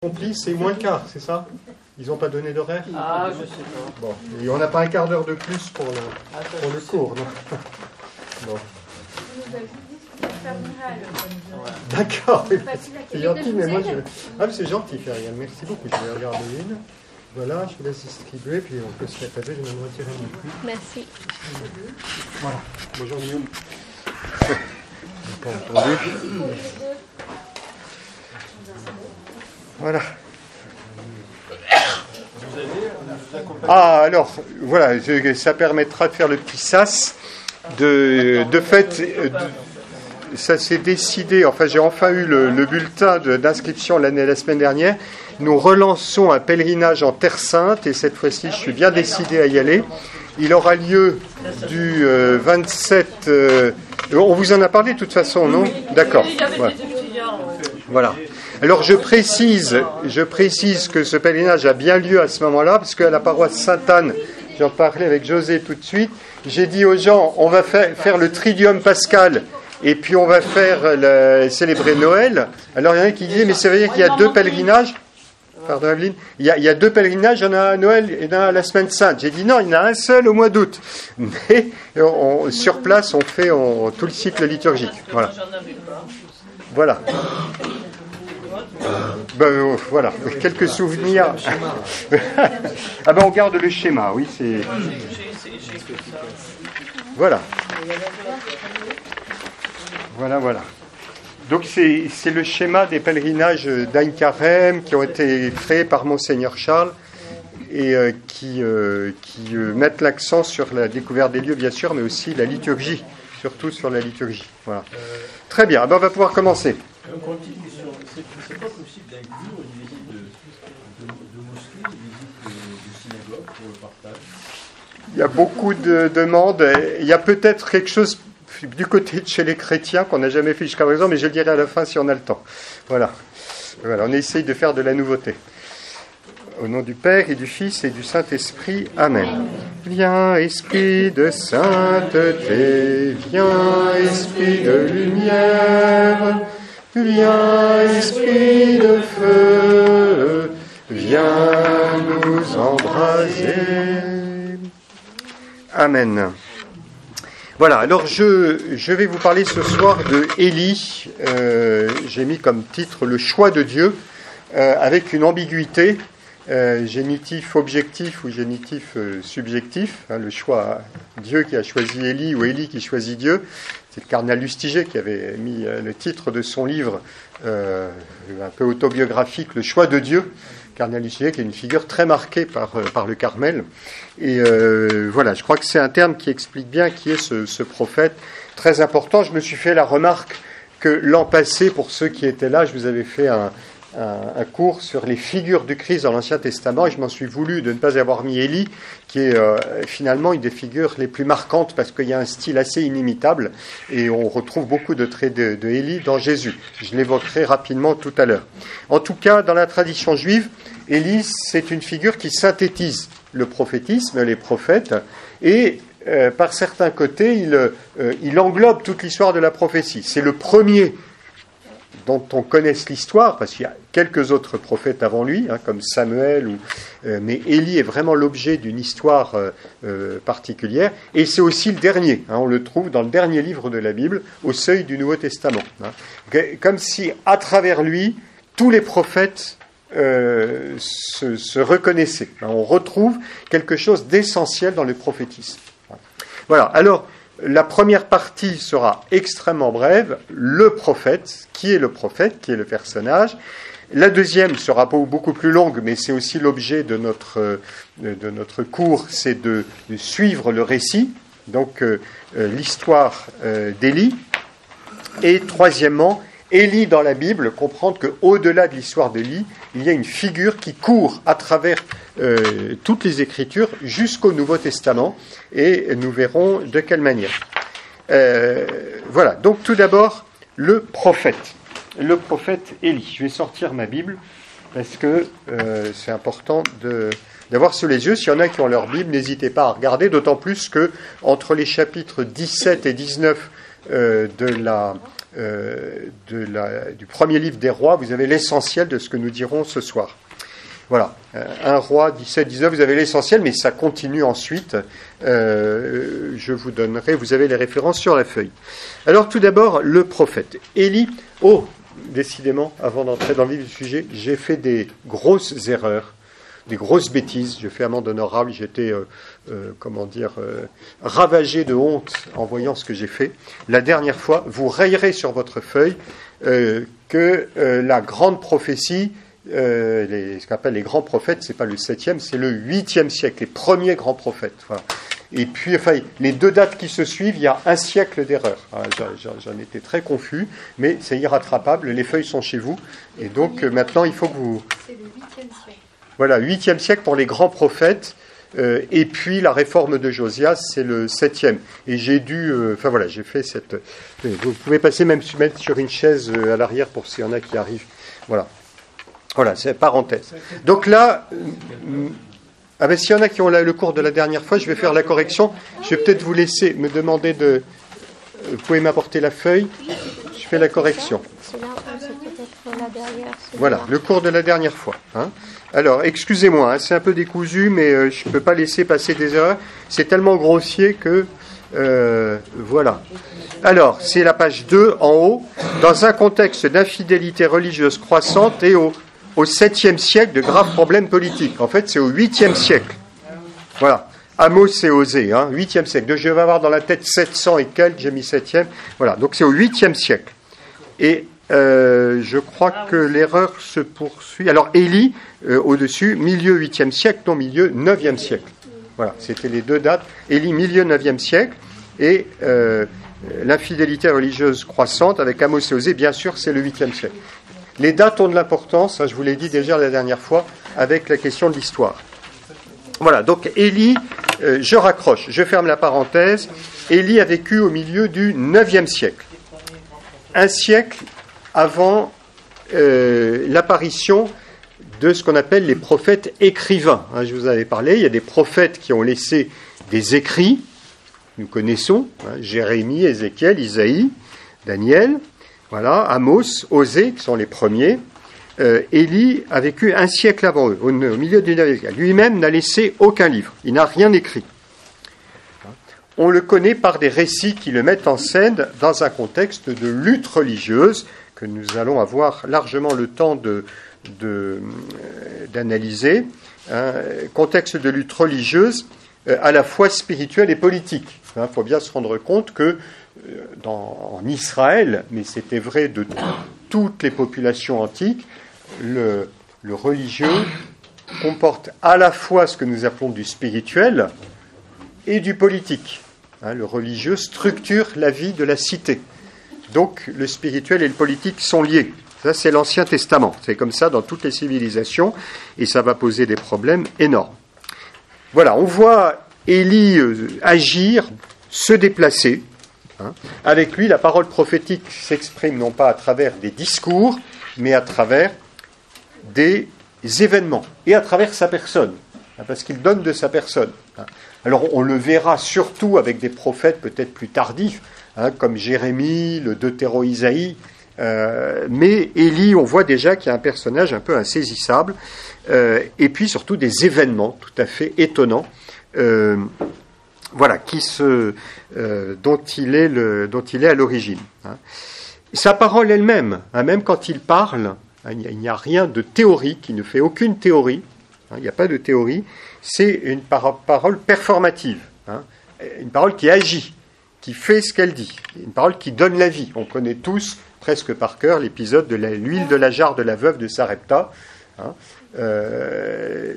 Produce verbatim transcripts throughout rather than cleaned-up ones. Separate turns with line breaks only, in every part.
Compris, c'est moins le quart, c'est ça? Ils n'ont pas donné d'horaire?
Ah, je sais pas.
Bon, et on n'a pas un quart d'heure de plus pour le,
Ah, ça,
pour
je
le
sais.
cours, non? Bon. D'accord, oui, c'est gentil, mais moi je. Ah, c'est gentil, Ferial, merci beaucoup. Je vais regarder une. Voilà, je vous laisse distribuer, puis on peut se mettre à deux, je vais me retirer mon plus.
Merci.
Voilà. Bonjour, Guillaume. Pas entendu. Voilà. Ah, alors, voilà, je, ça permettra de faire le petit sas. De, de fait, de, ça s'est décidé, enfin j'ai enfin eu le, le bulletin de, d'inscription l'année, la semaine dernière. Nous relançons un pèlerinage en Terre Sainte et cette fois-ci je suis bien décidé à y aller. Il aura lieu du euh, vingt-sept... Euh, on vous en a parlé de toute façon, non? D'accord. Voilà. Voilà. Alors je précise, je précise que ce pèlerinage a bien lieu à ce moment-là, parce qu'à la paroisse Sainte-Anne, j'en parlais avec José tout de suite, j'ai dit aux gens, on va faire, faire le Triduum Pascal, et puis on va faire le, célébrer Noël. Alors il y en a qui disaient, mais ça veut dire qu'il y a deux pèlerinages? Pardon, Evelyne. Il y, a, il y a deux pèlerinages, il y en a un à Noël et un à la Semaine Sainte. J'ai dit non, il y en a un seul au mois d'août. Mais on, sur place, on fait on, tout le cycle liturgique. Voilà. Voilà. Ben, euh, voilà, quelques souvenirs. Ah ben on garde le schéma, oui, c'est... Voilà. Voilà, voilà. Donc c'est, c'est le schéma des pèlerinages d'Ain Carême qui ont été créés par Monseigneur Charles et euh, qui, euh, qui euh, mettent l'accent sur la découverte des lieux, bien sûr, mais aussi la liturgie, surtout sur la liturgie. Voilà. Très bien, ben on va pouvoir commencer.
Encore une petite question. C'est, c'est pas possible d'inclure une visite de, de, de mosquée, une visite de, de synagogue pour le partage?
Il y a beaucoup de demandes. Il y a peut-être quelque chose du côté de chez les chrétiens qu'on n'a jamais fait jusqu'à présent, mais je le dirai à la fin si on a le temps. Voilà. Voilà. On essaye de faire de la nouveauté. Au nom du Père et du Fils et du Saint-Esprit. Amen. Viens, Esprit de sainteté, viens, Esprit de lumière, viens, Esprit de feu, viens nous embraser. Amen. Voilà, alors je, je vais vous parler ce soir de Élie. Euh, j'ai mis comme titre le choix de Dieu, euh, avec une ambiguïté, euh, génitif objectif ou génitif euh, subjectif. Hein, le choix, Dieu qui a choisi Élie ou Élie qui choisit Dieu. C'est le cardinal Lustiger qui avait mis euh, le titre de son livre euh, un peu autobiographique, Le choix de Dieu. Cardinal Lustiger qui est une figure très marquée par, euh, par le Carmel. Et euh, voilà, je crois que c'est un terme qui explique bien qui est ce, ce prophète très important. Je me suis fait la remarque que l'an passé, pour ceux qui étaient là, je vous avais fait un, un, un cours sur les figures du Christ dans l'Ancien Testament et je m'en suis voulu de ne pas avoir mis Élie, qui est euh, finalement une des figures les plus marquantes parce qu'il y a un style assez inimitable et on retrouve beaucoup de traits de, de Élie dans Jésus. Je l'évoquerai rapidement tout à l'heure. En tout cas, dans la tradition juive, Élie, c'est une figure qui synthétise le prophétisme, les prophètes, et euh, par certains côtés, il, euh, il englobe toute l'histoire de la prophétie. C'est le premier dont on connaisse l'histoire, parce qu'il y a quelques autres prophètes avant lui, hein, comme Samuel, ou, euh, mais Élie est vraiment l'objet d'une histoire euh, euh, particulière, et c'est aussi le dernier, hein, on le trouve dans le dernier livre de la Bible, au seuil du Nouveau Testament. Hein, comme si, à travers lui, tous les prophètes Euh, se, se reconnaissait. On retrouve quelque chose d'essentiel dans le prophétisme. Voilà. Alors, la première partie sera extrêmement brève. Le prophète, qui est le prophète, qui est le personnage. La deuxième sera beaucoup plus longue, mais c'est aussi l'objet de notre, de notre cours, c'est de, de suivre le récit, donc euh, l'histoire euh, d'Élie. Et troisièmement, Élie dans la Bible, comprendre qu'au-delà de l'histoire d'Élie, il y a une figure qui court à travers euh, toutes les Écritures jusqu'au Nouveau Testament, et nous verrons de quelle manière. Euh, voilà, donc tout d'abord, le prophète, le prophète Élie. Je vais sortir ma Bible, parce que euh, c'est important de, d'avoir sous les yeux. S'il y en a qui ont leur Bible, n'hésitez pas à regarder, d'autant plus que entre les chapitres dix-sept et dix-neuf euh, de la, euh, de la, du premier livre des rois, vous avez l'essentiel de ce que nous dirons ce soir. Voilà, un roi dix-sept dix-neuf, vous avez l'essentiel, mais ça continue ensuite. Euh, je vous donnerai, vous avez les références sur la feuille. Alors tout d'abord, le prophète. Élie, oh, décidément, avant d'entrer dans le vif du sujet, j'ai fait des grosses erreurs, des grosses bêtises. J'ai fait amende honorable, j'étais, euh, euh, comment dire, euh, ravagé de honte en voyant ce que j'ai fait. La dernière fois, vous rayerez sur votre feuille euh, que euh, la grande prophétie, Euh, les, ce qu'on appelle les grands prophètes, c'est pas le septième, c'est le huitième siècle, les premiers grands prophètes. Voilà. Et puis, enfin, les deux dates qui se suivent, il y a un siècle d'erreur. Voilà, j'en, j'en étais très confus, mais c'est irrattrapable. Les feuilles sont chez vous, et donc euh, maintenant, il faut que vous.
C'est le huitième siècle.
Voilà, huitième siècle pour les grands prophètes. Euh, et puis la réforme de Josias, c'est le septième. Et j'ai dû, euh, enfin voilà, j'ai fait cette. Vous pouvez passer même mettre sur une chaise euh, à l'arrière pour s'il y en a qui arrivent. Voilà. Voilà, c'est parenthèse. Donc là, euh, ah ben, s'il y en a qui ont la, le cours de la dernière fois, je vais faire la correction. Je vais peut-être vous laisser me demander de... Euh, vous pouvez m'apporter la feuille. Je fais la correction. Voilà, le cours de la dernière fois. Hein. Alors, excusez-moi, hein, c'est un peu décousu, mais euh, je ne peux pas laisser passer des erreurs. C'est tellement grossier que... Euh, voilà. Alors, c'est la page deux en haut. Dans un contexte d'infidélité religieuse croissante et au... au septième siècle, de graves problèmes politiques. En fait, c'est au huitième siècle. Voilà. Amos et Osée, hein, huitième siècle. Donc, je vais avoir dans la tête sept cents et quelques, j'ai mis septième. Voilà. Donc, c'est au huitième siècle. Et euh, je crois que l'erreur se poursuit. Alors, Élie, euh, au-dessus, milieu huitième siècle, non, milieu neuvième siècle. Voilà. C'était les deux dates. Élie, milieu neuvième siècle. Et euh, l'infidélité religieuse croissante avec Amos et Osée, bien sûr, c'est le huitième siècle. Les dates ont de l'importance, hein, je vous l'ai dit déjà la dernière fois, avec la question de l'histoire. Voilà, donc Élie, euh, je raccroche, je ferme la parenthèse. Élie a vécu au milieu du neuvième siècle. Un siècle avant euh, l'apparition de ce qu'on appelle les prophètes écrivains. Hein, je vous avais parlé, il y a des prophètes qui ont laissé des écrits, nous connaissons, hein, Jérémie, Ézéchiel, Isaïe, Daniel. Voilà, Amos, Osée, qui sont les premiers. Euh, Élie a vécu un siècle avant eux, au, au milieu du neuvième siècle. Lui-même n'a laissé aucun livre, il n'a rien écrit. On le connaît par des récits qui le mettent en scène dans un contexte de lutte religieuse que nous allons avoir largement le temps de, de, d'analyser. Un contexte de lutte religieuse euh, à la fois spirituelle et politique. Il hein, faut bien se rendre compte que Dans, en Israël, mais c'était vrai de t- toutes les populations antiques, le, le religieux comporte à la fois ce que nous appelons du spirituel et du politique. Hein, le religieux structure la vie de la cité. Donc le spirituel et le politique sont liés. Ça, c'est l'Ancien Testament. C'est comme ça dans toutes les civilisations et ça va poser des problèmes énormes. Voilà, on voit Élie euh, agir, se déplacer. Hein. Avec lui, la parole prophétique s'exprime non pas à travers des discours, mais à travers des événements et à travers sa personne, hein, parce qu'il donne de sa personne. Hein. Alors on le verra surtout avec des prophètes peut-être plus tardifs, hein, comme Jérémie, le Deutéro-Isaïe, euh, mais Élie, on voit déjà qu'il y a un personnage un peu insaisissable, euh, et puis surtout des événements tout à fait étonnants. Euh, Voilà, qui se, euh, dont il est le, dont il est à l'origine. Hein. Sa parole elle-même, hein, même quand il parle, hein, il n'y a rien de théorique, il ne fait aucune théorie. Hein, il n'y a pas de théorie. C'est une par- parole performative, hein, une parole qui agit, qui fait ce qu'elle dit, une parole qui donne la vie. On connaît tous, presque par cœur, l'épisode de la, l'huile de la jarre de la veuve de Sarepta. Hein, euh,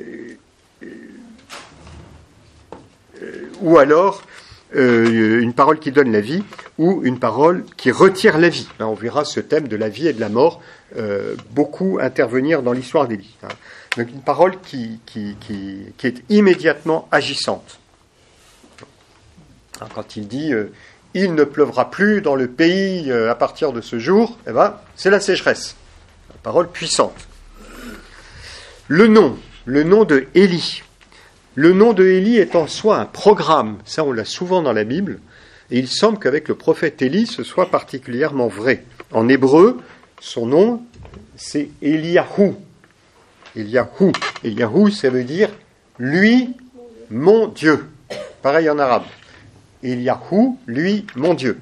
ou alors euh, une parole qui donne la vie, ou une parole qui retire la vie. Hein, on verra ce thème de la vie et de la mort euh, beaucoup intervenir dans l'histoire d'Élie. Hein. Donc une parole qui, qui, qui, qui est immédiatement agissante. Hein, quand il dit euh, « il ne pleuvra plus dans le pays euh, à partir de ce jour », eh ben, c'est la sécheresse. Une parole puissante. Le nom, le nom de Élie. Le nom de Élie est en soi un programme, ça on l'a souvent dans la Bible, Et il semble qu'avec le prophète Élie, ce soit particulièrement vrai. En hébreu, son nom, c'est Eliyahu. Eliyahu. Eliyahu, ça veut dire « lui, mon Dieu ». Pareil en arabe. Eliyahu, lui, mon Dieu.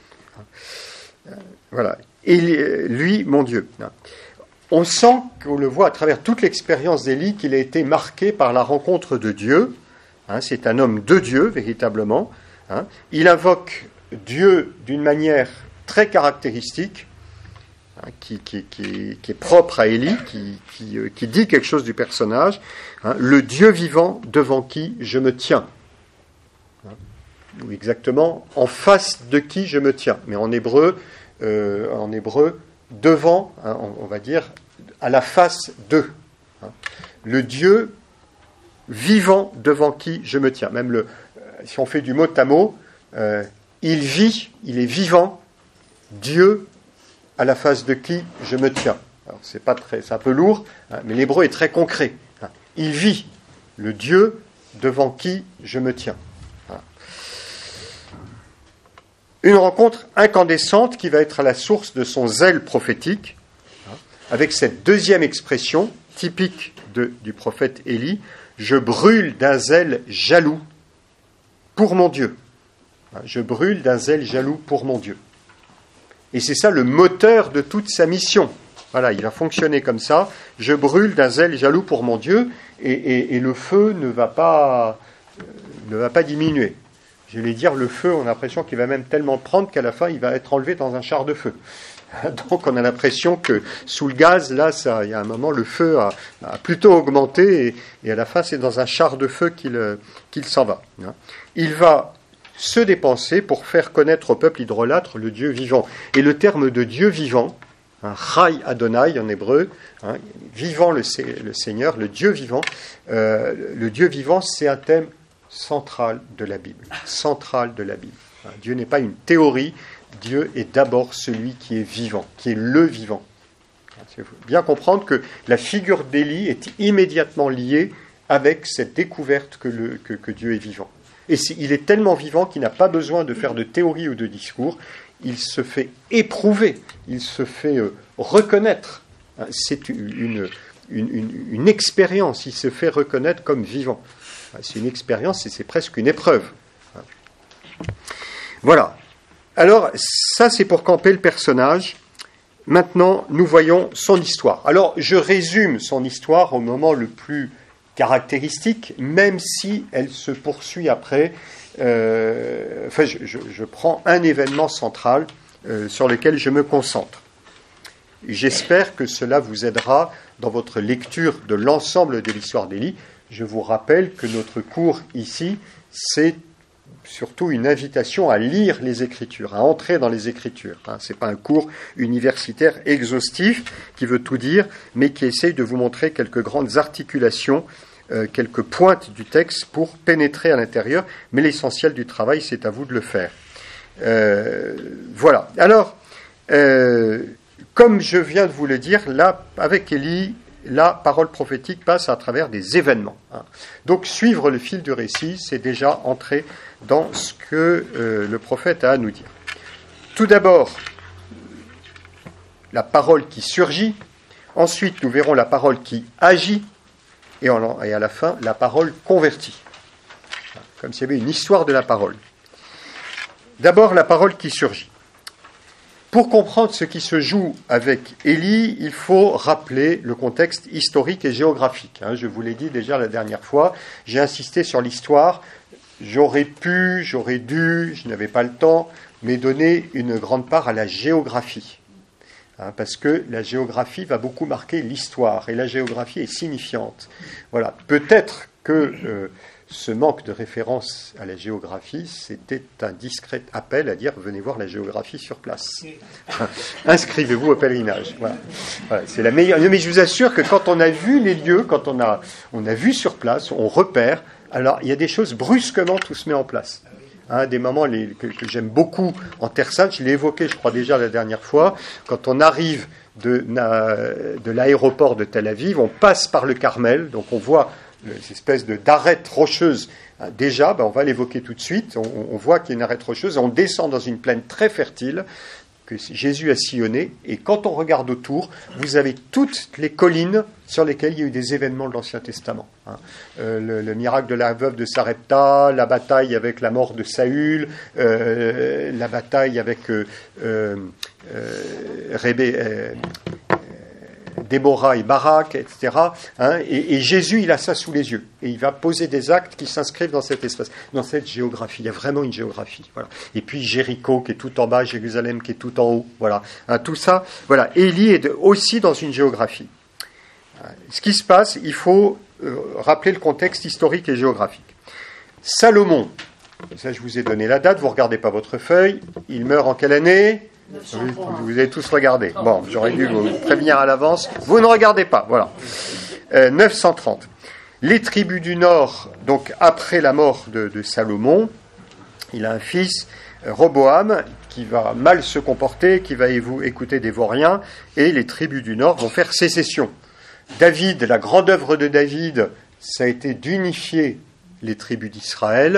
Voilà. Et lui, mon Dieu. On sent, qu'on le voit à travers toute l'expérience d'Élie, qu'il a été marqué par la rencontre de Dieu. Hein, c'est un homme de Dieu, véritablement. Hein. Il invoque Dieu d'une manière très caractéristique, hein, qui, qui, qui, qui est propre à Élie, qui, qui, qui dit quelque chose du personnage. Hein, le Dieu vivant devant qui je me tiens. Hein, ou exactement, en face de qui je me tiens. Mais en hébreu, euh, en hébreu devant, hein, on, on va dire, à la face de. Hein, le Dieu vivant devant qui je me tiens. Même le, si on fait du mot à mot, euh, il vit, il est vivant, Dieu à la face de qui je me tiens. Alors c'est pas très, c'est un peu lourd, hein, mais l'hébreu est très concret. Hein. Il vit, le Dieu devant qui je me tiens. Hein. Une rencontre incandescente qui va être à la source de son zèle prophétique, hein, avec cette deuxième expression typique de, du prophète Élie. Je brûle d'un zèle jaloux pour mon Dieu. Je brûle d'un zèle jaloux pour mon Dieu. Et c'est ça le moteur de toute sa mission. Voilà, il va fonctionner comme ça. Je brûle d'un zèle jaloux pour mon Dieu, et, et, et le feu ne va pas, euh, ne va pas diminuer. Je vais dire, le feu, on a l'impression qu'il va même tellement prendre qu'à la fin, il va être enlevé dans un char de feu. Donc on a l'impression que sous le gaz, là, ça, il y a un moment, le feu a, a plutôt augmenté, et, et à la fin, c'est dans un char de feu qu'il, qu'il s'en va. Il va se dépenser pour faire connaître au peuple idolâtre le Dieu vivant. Et le terme de Dieu vivant, hein, Chai Adonai en hébreu, hein, vivant le, le Seigneur, le Dieu vivant, euh, le Dieu vivant, c'est un thème central de la Bible. Central de la Bible. Hein, Dieu n'est pas une théorie, Dieu est d'abord celui qui est vivant, qui est le vivant. Il faut bien comprendre que la figure d'Élie est immédiatement liée avec cette découverte que, le, que, que Dieu est vivant. Et c'est, il est tellement vivant qu'il n'a pas besoin de faire de théorie ou de discours. Il se fait éprouver, il se fait euh, reconnaître. C'est une, une, une, une expérience, il se fait reconnaître comme vivant. C'est une expérience et c'est presque une épreuve. Voilà. Alors, ça, c'est pour camper le personnage. Maintenant, nous voyons son histoire. Alors, je résume son histoire au moment le plus caractéristique, même si elle se poursuit après. Euh, enfin, je, je, je prends un événement central euh, sur lequel je me concentre. J'espère que cela vous aidera dans votre lecture de l'ensemble de l'histoire d'Élie. Je vous rappelle que notre cours ici, c'est surtout une invitation à lire les Écritures, à entrer dans les Écritures. Hein. Ce n'est pas un cours universitaire exhaustif qui veut tout dire, mais qui essaye de vous montrer quelques grandes articulations, euh, quelques pointes du texte pour pénétrer à l'intérieur. Mais l'essentiel du travail, c'est à vous de le faire. Euh, voilà. Alors, euh, comme je viens de vous le dire, là, avec Élie, la parole prophétique passe à travers des événements. Hein. Donc, suivre le fil du récit, c'est déjà entrer dans ce que euh, le prophète a à nous dire. Tout d'abord, la parole qui surgit. Ensuite, nous verrons la parole qui agit. Et, en, et à la fin, la parole convertie. Comme s'il y avait une histoire de la parole. D'abord, la parole qui surgit. Pour comprendre ce qui se joue avec Élie, il faut rappeler le contexte historique et géographique. Hein, je vous l'ai dit déjà la dernière fois, j'ai insisté sur l'histoire. J'aurais pu, j'aurais dû, je n'avais pas le temps, mais donner une grande part à la géographie. Hein, parce que la géographie va beaucoup marquer l'histoire, et la géographie est signifiante. Voilà, peut-être que euh, ce manque de référence à la géographie, c'était un discret appel à dire « venez voir la géographie sur place ». Inscrivez-vous au pèlerinage. Voilà. Voilà, c'est la meilleure. Mais je vous assure que quand on a vu les lieux, quand on a, on a vu sur place, on repère, alors il y a des choses, brusquement, tout se met en place. Hein, des moments les, que, que j'aime beaucoup en Terre Sainte, je l'ai évoqué, je crois déjà la dernière fois, quand on arrive de, de l'aéroport de Tel Aviv, on passe par le Carmel, donc on voit cette espèce de, d'arête rocheuse, hein, déjà, ben, on va l'évoquer tout de suite. On, on voit qu'il y a une arête rocheuse. On descend dans une plaine très fertile que Jésus a sillonnée. Et quand on regarde autour, vous avez toutes les collines sur lesquelles il y a eu des événements de l'Ancien Testament. Hein. Euh, le, le miracle de la veuve de Sarepta, la bataille avec la mort de Saül, euh, la bataille avec euh, euh, euh, Rébé, euh, Déborah et Barak, et cetera. Hein, et, et Jésus, il a ça sous les yeux. Et il va poser des actes qui s'inscrivent dans cet espace, dans cette géographie. Il y a vraiment une géographie. Voilà. Et puis Jéricho, qui est tout en bas, Jérusalem, qui est tout en haut. Voilà. Hein, tout ça, voilà. Élie est de, aussi dans une géographie. Hein, ce qui se passe, il faut euh, rappeler le contexte historique et géographique. Salomon, ça je vous ai donné la date, vous ne regardez pas votre feuille. Il meurt en quelle année ? Vous, vous avez tous regardé. Bon, j'aurais dû vous prévenir à l'avance. Vous ne regardez pas, voilà. Euh, neuf cent trente. Les tribus du Nord, donc après la mort de, de Salomon, il a un fils, Roboam, qui va mal se comporter, qui va écouter des vauriens, et les tribus du Nord vont faire sécession. David, la grande œuvre de David, ça a été d'unifier les tribus d'Israël.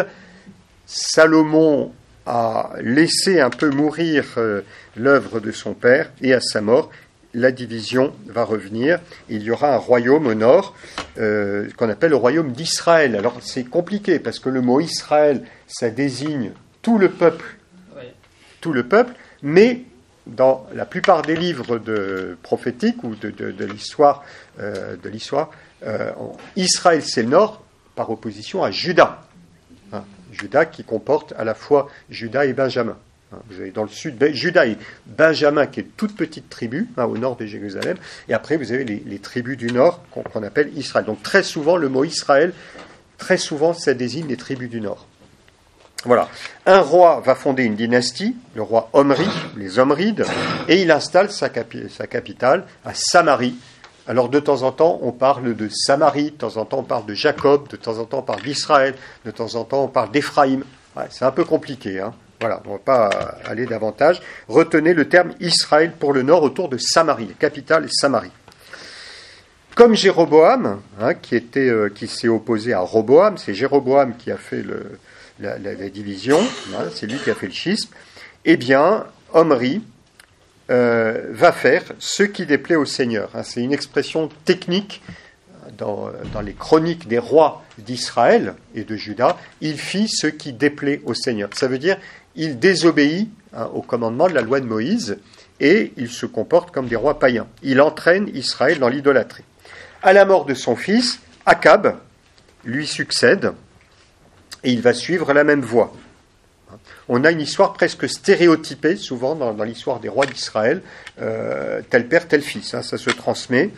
Salomon a laissé un peu mourir euh, l'œuvre de son père, et à sa mort, la division va revenir. Il y aura un royaume au nord, euh, qu'on appelle le royaume d'Israël. Alors c'est compliqué, parce que le mot Israël, ça désigne tout le peuple, oui. tout le peuple, mais dans la plupart des livres de, prophétiques ou de, de, de l'histoire, euh, de l'histoire euh, Israël c'est le nord, par opposition à Juda. Hein, Juda qui comporte à la fois Juda et Benjamin. Hein, vous avez dans le sud Juda et Benjamin qui est toute petite tribu hein, au nord de Jérusalem, et après vous avez les, les tribus du nord qu'on, qu'on appelle Israël. Donc très souvent le mot Israël, très souvent ça désigne les tribus du nord. Voilà. Un roi va fonder une dynastie, le roi Omri, les Omrides, et il installe sa, capi- sa capitale à Samarie. Alors de temps en temps, on parle de Samarie, de temps en temps on parle de Jacob, de temps en temps on parle d'Israël, de temps en temps on parle d'Éphraïm. Ouais, c'est un peu compliqué, hein. Voilà, on ne va pas aller davantage. Retenez le terme Israël pour le nord autour de Samarie, la capitale est Samarie. Comme Jéroboam, hein, qui, était, euh, qui s'est opposé à Roboam, c'est Jéroboam qui a fait le, la, la, la division, hein, c'est lui qui a fait le schisme, eh bien, Omri, Euh, va faire ce qui déplaît au Seigneur. Hein, c'est une expression technique dans, dans les chroniques des rois d'Israël et de Juda. Il fit ce qui déplaît au Seigneur. Ça veut dire il désobéit hein, au commandement de la loi de Moïse et il se comporte comme des rois païens. Il entraîne Israël dans l'idolâtrie. À la mort de son fils, Akab lui succède et il va suivre la même voie. On a une histoire presque stéréotypée, souvent dans, dans l'histoire des rois d'Israël, euh, tel père, tel fils, hein, ça se transmet.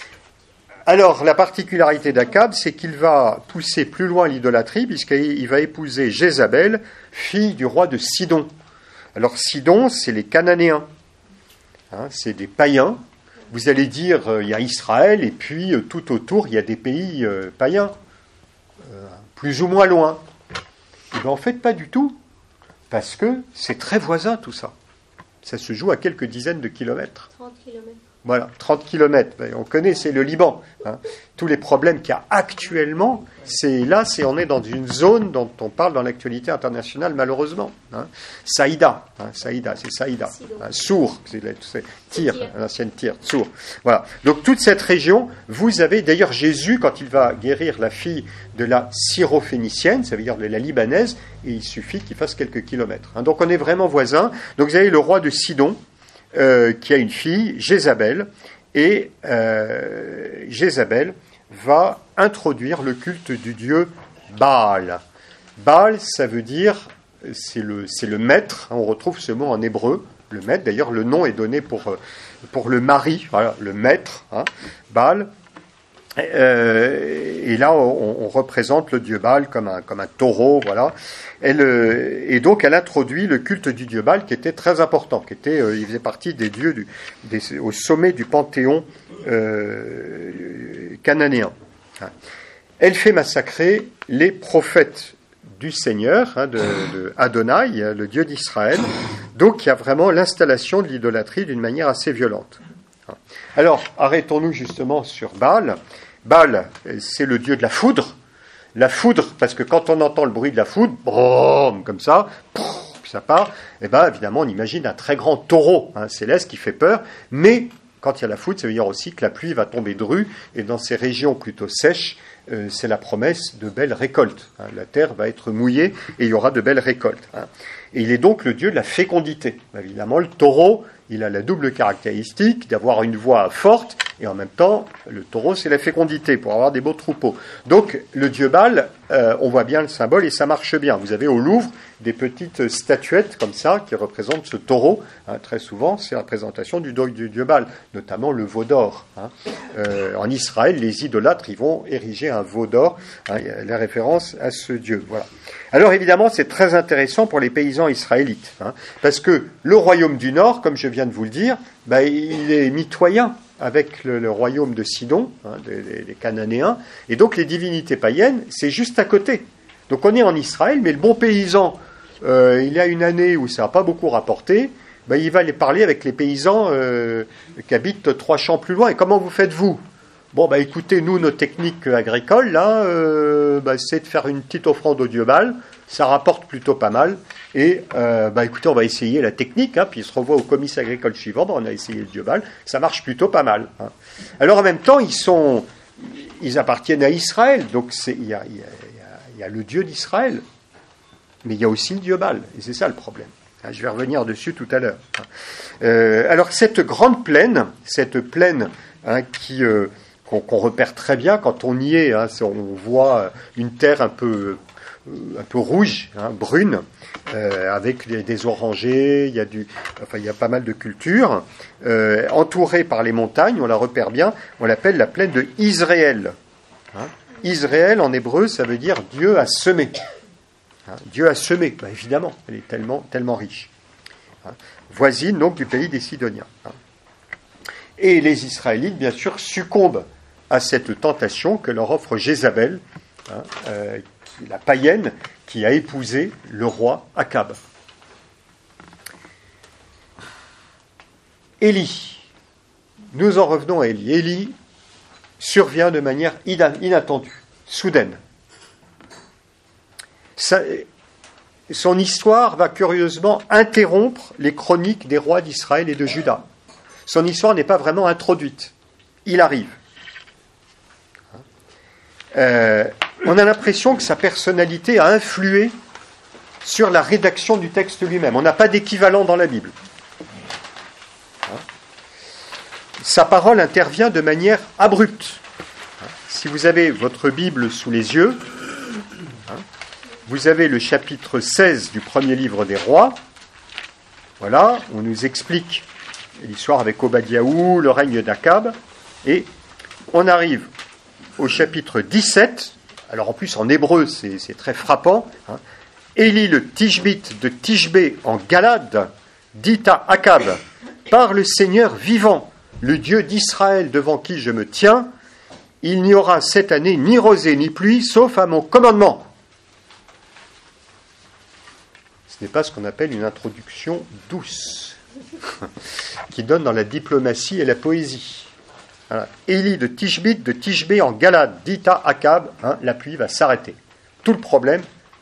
Alors, la particularité d'Akab, c'est qu'il va pousser plus loin l'idolâtrie, puisqu'il va épouser Jézabel, fille du roi de Sidon. Alors, Sidon, c'est les Cananéens, hein, c'est des païens. Vous allez dire, euh, il y a Israël, et puis euh, tout autour, il y a des pays euh, païens, euh, plus ou moins loin. Et bien, en fait, pas du tout. Parce que c'est très voisin tout ça. Ça se joue à quelques dizaines de kilomètres.
trente kilomètres.
Voilà, trente kilomètres. On connaît, c'est le Liban. Hein. Tous les problèmes qu'il y a actuellement, c'est là, c'est, on est dans une zone dont on parle dans l'actualité internationale, malheureusement. Hein. Saïda, hein, Saïda, c'est Saïda. Hein, Sour, c'est, c'est Tyr, l'ancienne Tyr, Sour. Voilà. Donc toute cette région, vous avez, d'ailleurs Jésus, quand il va guérir la fille de la syrophénicienne, ça veut dire de la libanaise, et il suffit qu'il fasse quelques kilomètres. Hein. Donc on est vraiment voisins. Donc vous avez le roi de Sidon, Euh, qui a une fille, Jézabel, et euh, Jézabel va introduire le culte du dieu Baal. Baal, ça veut dire, c'est le, c'est le maître, hein, on retrouve ce mot en hébreu, le maître, d'ailleurs le nom est donné pour, pour le mari, voilà, le maître, hein, Baal. Euh, et là, on, on représente le dieu Baal comme un, comme un taureau, voilà. Elle, euh, et donc, elle introduit le culte du dieu Baal, qui était très important, qui était, euh, il faisait partie des dieux du, des, au sommet du panthéon euh, cananéen. Elle fait massacrer les prophètes du Seigneur, hein, de, de Adonai, le Dieu d'Israël. Donc, il y a vraiment l'installation de l'idolâtrie d'une manière assez violente. Alors, arrêtons-nous justement sur Baal. Baal, c'est le dieu de la foudre. La foudre, parce que quand on entend le bruit de la foudre, brum, comme ça, puis ça part, et bien évidemment on imagine un très grand taureau hein, céleste qui fait peur, mais quand il y a la foudre, ça veut dire aussi que la pluie va tomber dru, et dans ces régions plutôt sèches, euh, c'est la promesse de belles récoltes. Hein. La terre va être mouillée et il y aura de belles récoltes. Hein. Et il est donc le dieu de la fécondité. Évidemment, le taureau, il a la double caractéristique d'avoir une voix forte, et en même temps, le taureau, c'est la fécondité, pour avoir des beaux troupeaux. Donc, le dieu Baal, euh, on voit bien le symbole, et ça marche bien. Vous avez au Louvre des petites statuettes, comme ça, qui représentent ce taureau. Hein, très souvent, c'est la représentation du, du dieu Baal, notamment le veau d'or. Hein. Euh, en Israël, les idolâtres, ils vont ériger un veau d'or, hein, il y a la référence à ce dieu. Voilà. Alors, évidemment, c'est très intéressant pour les paysans israélites, hein, parce que le royaume du Nord, comme je viens de vous le dire, bah, il est mitoyen avec le, le royaume de Sidon, hein, des, des Cananéens, et donc les divinités païennes, c'est juste à côté. Donc on est en Israël, mais le bon paysan, euh, il y a une année où ça n'a pas beaucoup rapporté, ben, il va aller parler avec les paysans euh, qui habitent trois champs plus loin. Et comment vous faites-vous ? Bon, bah écoutez, nous, nos techniques agricoles, là, euh, bah, c'est de faire une petite offrande au dieu Baal, ça rapporte plutôt pas mal, et euh, bah écoutez, on va essayer la technique, hein, puis il se revoit au comice agricole suivant, bah, on a essayé le dieu Baal, ça marche plutôt pas mal. Hein. Alors en même temps, ils sont, ils appartiennent à Israël, donc c'est, il y a, il y a, il y a le dieu d'Israël, mais il y a aussi le dieu Baal, et c'est ça le problème. Hein, je vais revenir dessus tout à l'heure. Hein. Euh, alors cette grande plaine, cette plaine hein, qui... Euh, Qu'on, qu'on repère très bien quand on y est. Hein, on voit une terre un peu, un peu rouge, hein, brune, euh, avec des, des orangers, il y a du, enfin il y a pas mal de cultures, euh, entourée par les montagnes, on la repère bien, on l'appelle la plaine de Israël. Hein. Israël en hébreu, ça veut dire Dieu a semé. Hein, Dieu a semé, bah, évidemment, elle est tellement, tellement riche. Hein. Voisine donc du pays des Sidoniens. Hein. Et les Israélites, bien sûr, succombent à cette tentation que leur offre Jézabel, hein, euh, la païenne qui a épousé le roi Akab. Élie, nous en revenons à Élie. Élie survient de manière inattendue, soudaine. Ça, son histoire va curieusement interrompre les chroniques des rois d'Israël et de Juda. Son histoire n'est pas vraiment introduite. Il arrive. Euh, on a l'impression que sa personnalité a influé sur la rédaction du texte lui-même. On n'a pas d'équivalent dans la Bible. Hein? Sa parole intervient de manière abrupte. Hein? Si vous avez votre Bible sous les yeux, hein, vous avez le chapitre seize du premier livre des rois. Voilà, on nous explique l'histoire avec Obadiaou, le règne d'Akab, et on arrive au chapitre dix-sept, alors en plus en hébreu c'est, c'est très frappant, hein. Élie le Tishbite de Tishbé en Galade dit à Akab, par le Seigneur vivant, le Dieu d'Israël devant qui je me tiens, il n'y aura cette année ni rosée ni pluie, sauf à mon commandement. Ce n'est pas ce qu'on appelle une introduction douce, qui donne dans la diplomatie et la poésie. Voilà. Élie de Tishbite de Tishbé en Galade dit à Akab, hein, la pluie va s'arrêter. Tout le problème,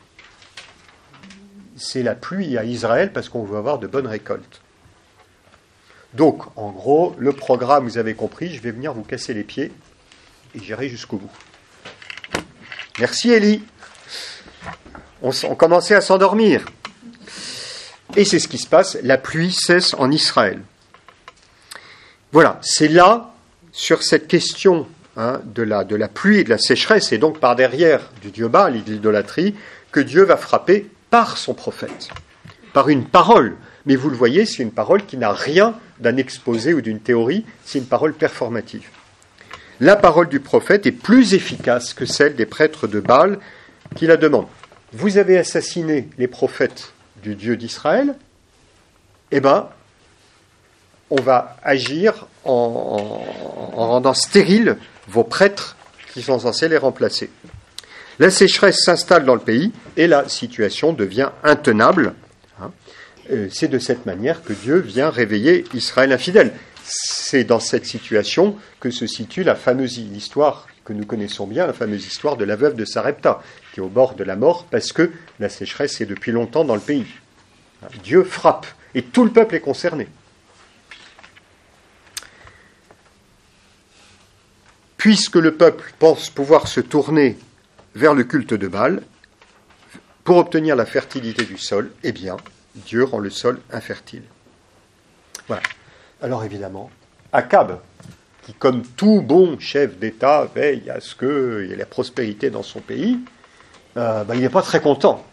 c'est la pluie à Israël parce qu'on veut avoir de bonnes récoltes. Donc, en gros, le programme, vous avez compris, je vais venir vous casser les pieds et j'irai jusqu'au bout. Merci Élie. On, on commençait à s'endormir. Et c'est ce qui se passe, la pluie cesse en Israël. Voilà, c'est là, sur cette question hein, de, la, de la pluie et de la sécheresse, et donc par derrière du dieu Baal et de l'idolâtrie, que Dieu va frapper par son prophète, par une parole. Mais vous le voyez, c'est une parole qui n'a rien d'un exposé ou d'une théorie, c'est une parole performative. La parole du prophète est plus efficace que celle des prêtres de Baal qui la demandent. Vous avez assassiné les prophètes du Dieu d'Israël, eh bien, on va agir en, en, en rendant stériles vos prêtres qui sont censés les remplacer. La sécheresse s'installe dans le pays et la situation devient intenable. C'est de cette manière que Dieu vient réveiller Israël infidèle. C'est dans cette situation que se situe la fameuse histoire que nous connaissons bien, la fameuse histoire de la veuve de Sarepta, qui est au bord de la mort parce que la sécheresse est depuis longtemps dans le pays. Dieu frappe, et tout le peuple est concerné. Puisque le peuple pense pouvoir se tourner vers le culte de Baal, pour obtenir la fertilité du sol, eh bien, Dieu rend le sol infertile. Voilà. Alors évidemment, Akab, qui comme tout bon chef d'État veille à ce qu'il y ait la prospérité dans son pays, euh, ben, il n'est pas très content.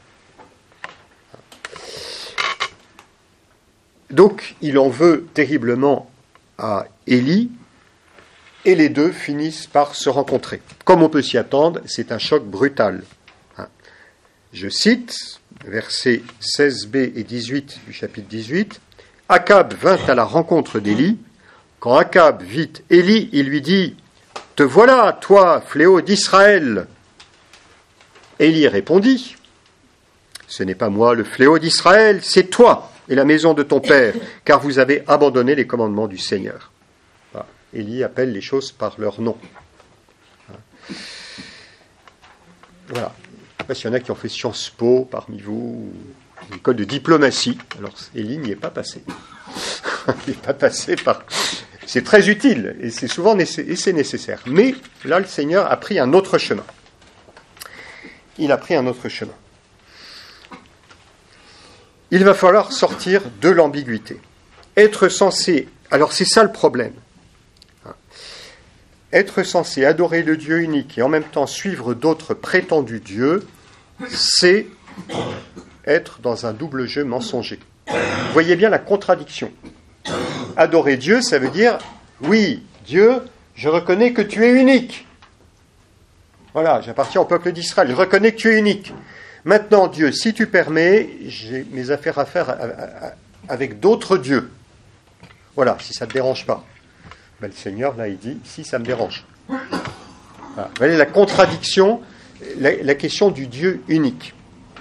Donc, il en veut terriblement à Élie, et les deux finissent par se rencontrer. Comme on peut s'y attendre, c'est un choc brutal. Je cite, versets seize b et dix-huit du chapitre dix-huit, « Akab vint à la rencontre d'Élie. Quand Akab vit Élie, il lui dit, « Te voilà, toi, fléau d'Israël !» Élie répondit, « Ce n'est pas moi le fléau d'Israël, c'est toi et la maison de ton père, car vous avez abandonné les commandements du Seigneur. » Voilà. Élie appelle les choses par leur nom. Voilà. Je ne sais pas s'il y en a qui ont fait Sciences Po parmi vous, une école de diplomatie. Alors, Élie n'y est pas passé. Il n'est pas passé par... C'est très utile, et c'est souvent nécess... et c'est nécessaire. Mais là, le Seigneur a pris un autre chemin. Il a pris un autre chemin. Il va falloir sortir de l'ambiguïté. Être censé... Alors, c'est ça le problème. Être censé adorer le Dieu unique et en même temps suivre d'autres prétendus dieux, c'est être dans un double jeu mensonger. Vous voyez bien la contradiction. Adorer Dieu, ça veut dire, oui, Dieu, je reconnais que tu es unique. Voilà, j'appartiens au peuple d'Israël, je reconnais que tu es unique. Maintenant, Dieu, si tu permets, j'ai mes affaires à faire avec d'autres dieux. Voilà, si ça ne te dérange pas. Ben, le Seigneur, là, il dit, si ça me dérange. Voilà. Vous voyez la contradiction, la, la question du Dieu unique.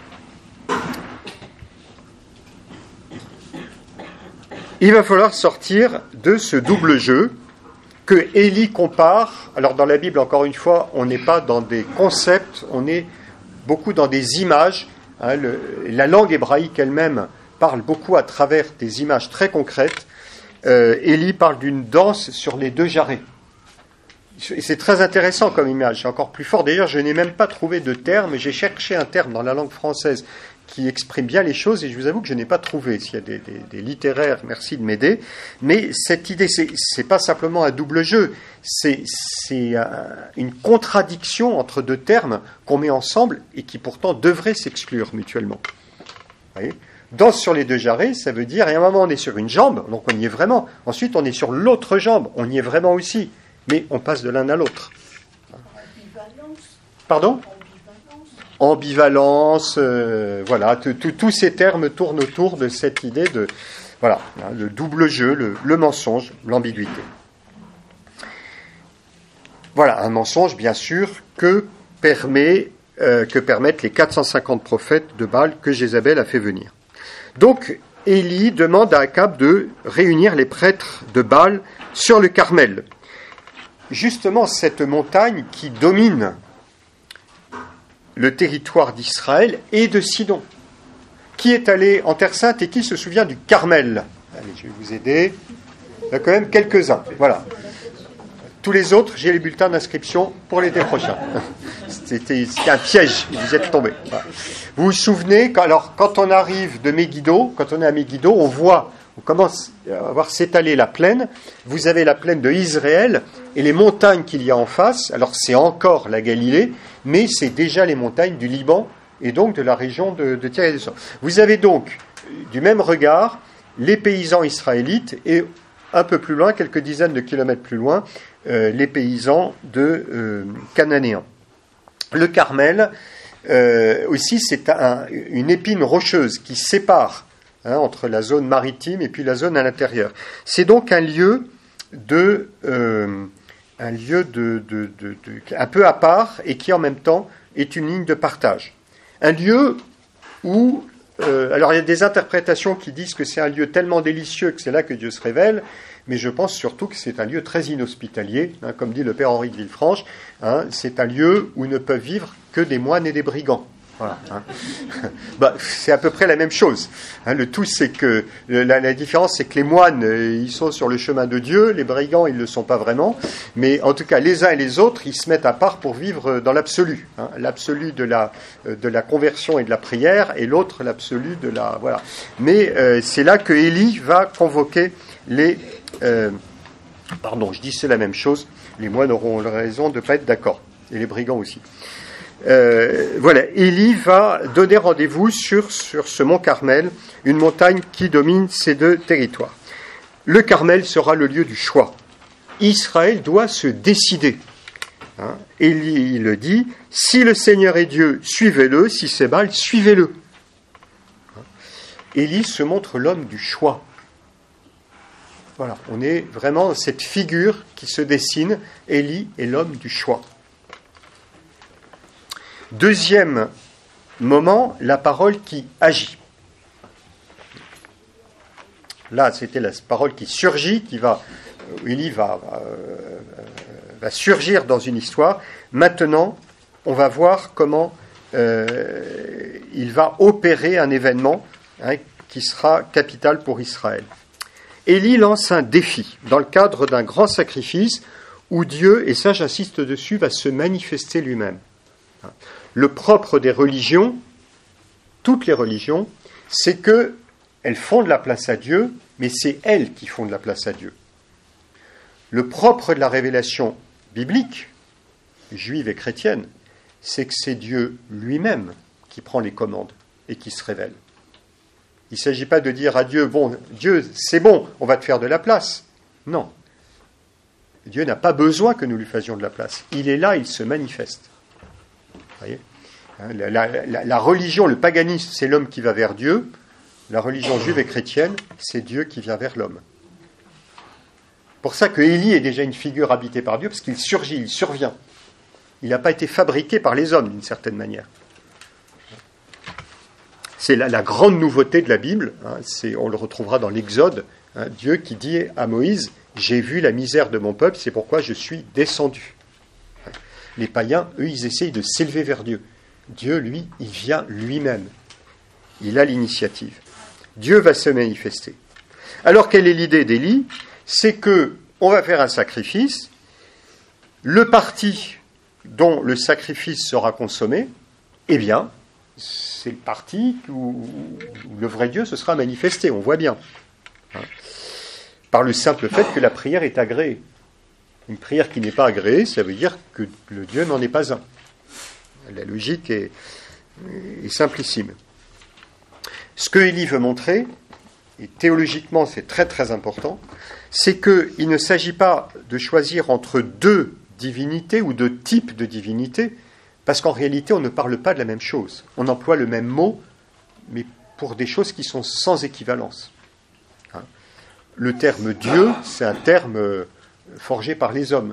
Il va falloir sortir de ce double jeu que Élie compare. Alors dans la Bible, encore une fois, on n'est pas dans des concepts, on est beaucoup dans des images. Hein, le, la langue hébraïque elle-même parle beaucoup à travers des images très concrètes. Euh, Élie parle d'une danse sur les deux jarrets. Et c'est très intéressant comme image, c'est encore plus fort. D'ailleurs, je n'ai même pas trouvé de terme, j'ai cherché un terme dans la langue française qui exprime bien les choses, et je vous avoue que je n'ai pas trouvé. S'il y a des, des, des littéraires, merci de m'aider. Mais cette idée, c'est, c'est pas simplement un double jeu, c'est, c'est un, une contradiction entre deux termes qu'on met ensemble et qui pourtant devraient s'exclure mutuellement. Vous voyez ? Danse sur les deux jarrets, ça veut dire, à un moment on est sur une jambe, donc on y est vraiment. Ensuite on est sur l'autre jambe, on y est vraiment aussi. Mais on passe de l'un à l'autre. Ambivalence. Pardon ? Ambivalence, Ambivalence euh, voilà, tous ces termes tournent autour de cette idée de, voilà, hein, le double jeu, le, le mensonge, l'ambiguïté. Voilà, un mensonge, bien sûr, que, permet, euh, que permettent les quatre cent cinquante prophètes de Baal que Jézabel a fait venir. Donc, Élie demande à Akab de réunir les prêtres de Baal sur le Carmel. Justement, cette montagne qui domine le territoire d'Israël et de Sidon. Qui est allé en Terre Sainte et qui se souvient du Carmel ? Allez, je vais vous aider. Il y a quand même quelques-uns. Voilà. Tous les autres, j'ai les bulletins d'inscription pour l'été prochain. C'était, c'était un piège, vous êtes tombés. Voilà. Vous vous souvenez, quand, alors, quand on arrive de Megiddo, quand on est à Megiddo, on voit, on commence à voir s'étaler la plaine. Vous avez la plaine de Israël et les montagnes qu'il y a en face. Alors, c'est encore la Galilée, mais c'est déjà les montagnes du Liban et donc de la région de, de Tyr et de Sidon. Vous avez donc, du même regard, les paysans israélites et un peu plus loin, quelques dizaines de kilomètres plus loin, euh, les paysans de euh, Cananéens. Le Carmel, euh, aussi, c'est un, une épine rocheuse qui sépare hein, entre la zone maritime et puis la zone à l'intérieur. C'est donc un lieu de, euh, un lieu de, de, de, de, un peu à part et qui en même temps est une ligne de partage. Un lieu où euh, alors il y a des interprétations qui disent que c'est un lieu tellement délicieux que c'est là que Dieu se révèle, mais je pense surtout que c'est un lieu très inhospitalier, hein, comme dit le père Henri de Villefranche, hein, c'est un lieu où ne peuvent vivre que des moines et des brigands. Voilà, hein. Bah, c'est à peu près la même chose. Hein, le tout, c'est que la, la différence, c'est que les moines, ils sont sur le chemin de Dieu, les brigands, ils ne le sont pas vraiment. Mais en tout cas, les uns et les autres, ils se mettent à part pour vivre dans l'absolu. Hein, l'absolu de la de la conversion et de la prière, et l'autre l'absolu de la voilà. Mais euh, c'est là que Élie va convoquer les. Euh, pardon, je dis c'est la même chose. Les moines auront raison de ne pas être d'accord, et les brigands aussi. Euh, voilà, Élie va donner rendez-vous sur, sur ce mont Carmel, une montagne qui domine ces deux territoires. Le Carmel sera le lieu du choix. Israël doit se décider. Hein, Élie le dit, si le Seigneur est Dieu, suivez-le, si c'est Baal, suivez-le. Hein, Élie se montre l'homme du choix. Voilà, on est vraiment cette figure qui se dessine, Élie est l'homme du choix. Deuxième moment, la parole qui agit. Là, c'était la parole qui surgit, qui va, Élie va, euh, va surgir dans une histoire. Maintenant, on va voir comment euh, il va opérer un événement hein, qui sera capital pour Israël. Élie lance un défi dans le cadre d'un grand sacrifice où Dieu, et ça j'insiste dessus, va se manifester lui-même. Le propre des religions, toutes les religions, c'est qu'elles font de la place à Dieu, mais c'est elles qui font de la place à Dieu. Le propre de la révélation biblique, juive et chrétienne, c'est que c'est Dieu lui-même qui prend les commandes et qui se révèle. Il ne s'agit pas de dire à Dieu, bon, Dieu, c'est bon, on va te faire de la place. Non. Dieu n'a pas besoin que nous lui fassions de la place. Il est là, il se manifeste. Voyez, la, la, la, la religion, le paganisme, c'est l'homme qui va vers Dieu. La religion juive et chrétienne, c'est Dieu qui vient vers l'homme. Pour ça que Élie est déjà une figure habitée par Dieu, parce qu'il surgit, il survient. Il n'a pas été fabriqué par les hommes, d'une certaine manière. C'est la, la grande nouveauté de la Bible, hein, c'est, on le retrouvera dans l'Exode, hein, Dieu qui dit à Moïse, « J'ai vu la misère de mon peuple, c'est pourquoi je suis descendu. » Les païens, eux, ils essayent de s'élever vers Dieu. Dieu, lui, il vient lui-même. Il a l'initiative. Dieu va se manifester. Alors, quelle est l'idée d'Élie ? C'est que on va faire un sacrifice. Le parti dont le sacrifice sera consommé, eh bien, c'est le parti où, où le vrai Dieu se sera manifesté. On voit bien. Hein, par le simple fait que la prière est agréée. Une prière qui n'est pas agréée, ça veut dire que le Dieu n'en est pas un. La logique est, est simplissime. Ce que Élie veut montrer, et théologiquement c'est très très important, c'est qu'il ne s'agit pas de choisir entre deux divinités ou deux types de divinités, parce qu'en réalité on ne parle pas de la même chose. On emploie le même mot, mais pour des choses qui sont sans équivalence. Hein. Le terme Dieu, c'est un terme forgé par les hommes.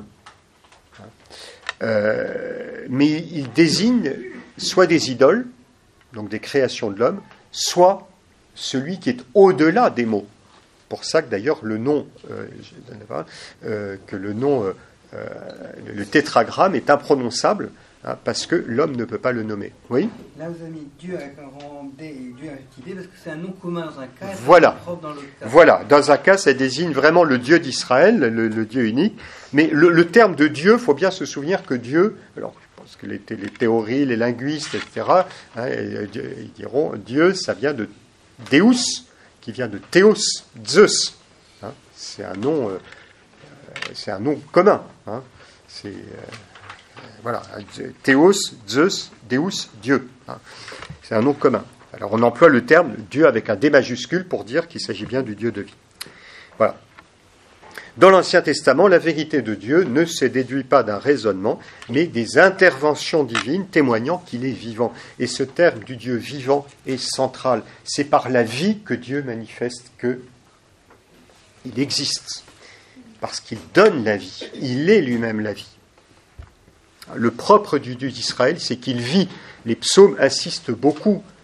Euh, mais il désigne soit des idoles, donc des créations de l'homme, soit celui qui est au-delà des mots. Pour ça que d'ailleurs le nom, euh, euh, que le nom, euh, euh, le tétragramme est imprononçable, hein, parce que l'homme ne peut pas le nommer. Oui ?
Là vous avez mis Dieu avec un rang D et Dieu avec un petit D, parce que c'est un nom commun dans un cas, et
voilà.
propre dans l'autre cas.
Voilà, dans un cas ça désigne vraiment le Dieu d'Israël, le, le Dieu unique, mais le, le terme de Dieu, il faut bien se souvenir que Dieu, alors je pense que les, les théories, les linguistes, et cetera, hein, ils diront Dieu, ça vient de Deus, qui vient de Théos, Zeus. Hein, c'est un nom, euh, c'est un nom commun. Hein, c'est euh, voilà, Théos, Zeus, Deus, Dieu. Hein, c'est un nom commun. Alors on emploie le terme Dieu avec un D majuscule pour dire qu'il s'agit bien du Dieu de vie. Voilà. Dans l'Ancien Testament, la vérité de Dieu ne se déduit pas d'un raisonnement, mais des interventions divines témoignant qu'il est vivant. Et ce terme du Dieu vivant est central. C'est par la vie que Dieu manifeste qu'il existe. Parce qu'il donne la vie. Il est lui-même la vie. Le propre du Dieu d'Israël, c'est qu'il vit. Les psaumes insistent beaucoup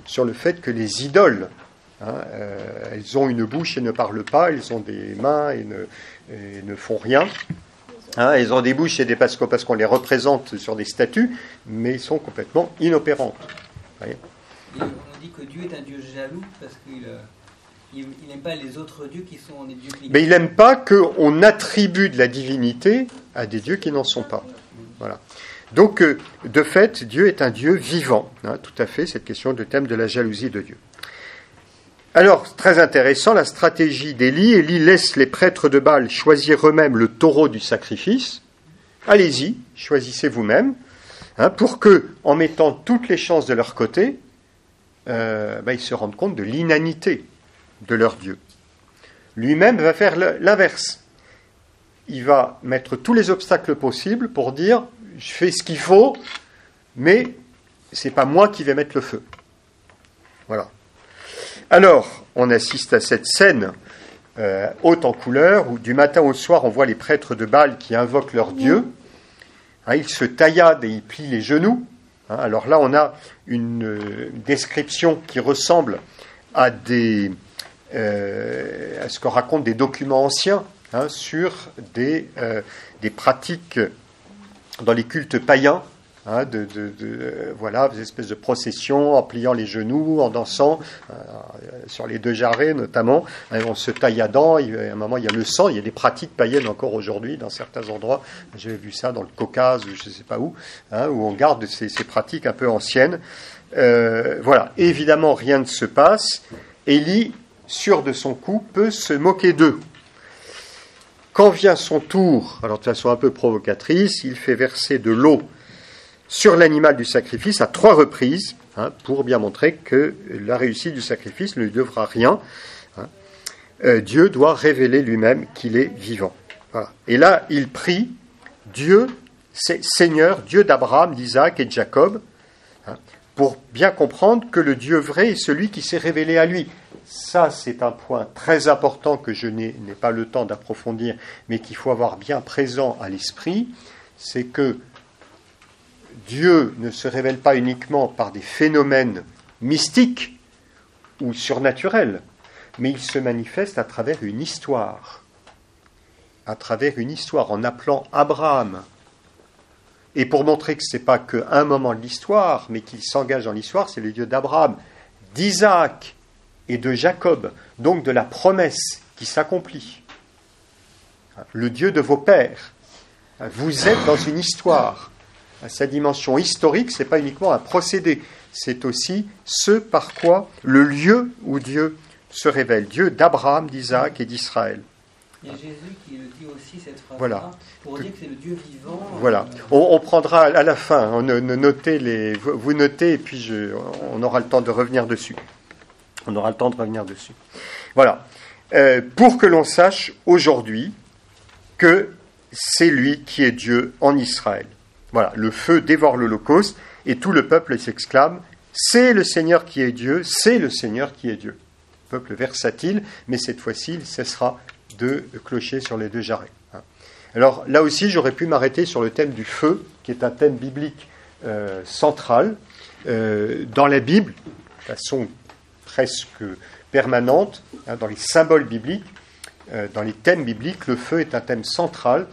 sur le fait que les idoles, hein, euh, elles ont une bouche et ne parlent pas, elles ont des mains et ne, et ne font rien. Hein, elles ont des bouches et des parce qu'on, parce qu'on les représente sur des statues, mais ils sont complètement inopérantes. Voyez.
Et on dit que Dieu est un Dieu jaloux parce qu'il euh, il n'aime pas les autres dieux qui sont des dieux cliniques.
Mais il n'aime pas qu'on attribue de la divinité à des dieux qui n'en sont pas. Voilà. Donc, euh, de fait, Dieu est un Dieu vivant. Hein, tout à fait, cette question de thème de la jalousie de Dieu. Alors, très intéressant, la stratégie d'Élie. Élie laisse les prêtres de Baal choisir eux-mêmes le taureau du sacrifice. Allez-y, choisissez vous-même, hein, pour que, en mettant toutes les chances de leur côté, euh, ben, ils se rendent compte de l'inanité de leur Dieu. Lui-même va faire l'inverse. Il va mettre tous les obstacles possibles pour dire « je fais ce qu'il faut, mais ce n'est pas moi qui vais mettre le feu ». Voilà. Alors, on assiste à cette scène euh, haute en couleur, où du matin au soir, on voit les prêtres de Baal qui invoquent leur Dieu. Hein, ils se tailladent et ils plient les genoux. Hein, alors là, on a une euh, description qui ressemble à, des, euh, à ce que racontent des documents anciens, hein, sur des, euh, des pratiques dans les cultes païens, hein, de, de, de, voilà, des espèces de processions en pliant les genoux, en dansant, euh, sur les deux jarrets notamment, hein, on se tailladant, il, à un moment il y a le sang, il y a des pratiques païennes encore aujourd'hui dans certains endroits, j'avais vu ça dans le Caucase, je ne sais pas où, hein, où on garde ces, ces pratiques un peu anciennes. Euh, voilà, évidemment rien ne se passe, Élie, sûr de son coup, peut se moquer d'eux. Quand vient son tour, alors de façon un peu provocatrice, il fait verser de l'eau sur l'animal du sacrifice à trois reprises, hein, pour bien montrer que la réussite du sacrifice ne lui devra rien. Hein. Euh, Dieu doit révéler lui-même qu'il est vivant. Voilà. Et là, il prie Dieu, Seigneur, Dieu d'Abraham, d'Isaac et de Jacob, hein, pour bien comprendre que le Dieu vrai est celui qui s'est révélé à lui. Ça, c'est un point très important que je n'ai, n'ai pas le temps d'approfondir, mais qu'il faut avoir bien présent à l'esprit, c'est que Dieu ne se révèle pas uniquement par des phénomènes mystiques ou surnaturels, mais il se manifeste à travers une histoire, à travers une histoire, en appelant Abraham. Et pour montrer que ce n'est pas qu'un moment de l'histoire, mais qu'il s'engage dans l'histoire, c'est le Dieu d'Abraham, d'Isaac et de Jacob, donc de la promesse qui s'accomplit. Le Dieu de vos pères. Vous êtes dans une histoire. Sa dimension historique, ce n'est pas uniquement un procédé, c'est aussi ce par quoi le lieu où Dieu se révèle. Dieu d'Abraham, d'Isaac et d'Israël.
Il y a Jésus qui le dit aussi, cette phrase-là,
voilà.
pour dire que c'est le Dieu vivant.
Voilà. On, on prendra à la fin, on, on, notez les, vous notez et puis je, on aura le temps de revenir dessus. On aura le temps de revenir dessus. Voilà. Euh, pour que l'on sache aujourd'hui que c'est lui qui est Dieu en Israël. Voilà. Le feu dévore l'Holocauste et tout le peuple s'exclame « C'est le Seigneur qui est Dieu, c'est le Seigneur qui est Dieu ». Peuple versatile, mais cette fois-ci, il cessera de clocher sur les deux jarrets. Alors là aussi, j'aurais pu m'arrêter sur le thème du feu, qui est un thème biblique euh, central euh, dans la Bible, de façon presque permanente, hein, dans les symboles bibliques, euh, dans les thèmes bibliques, le feu est un thème central.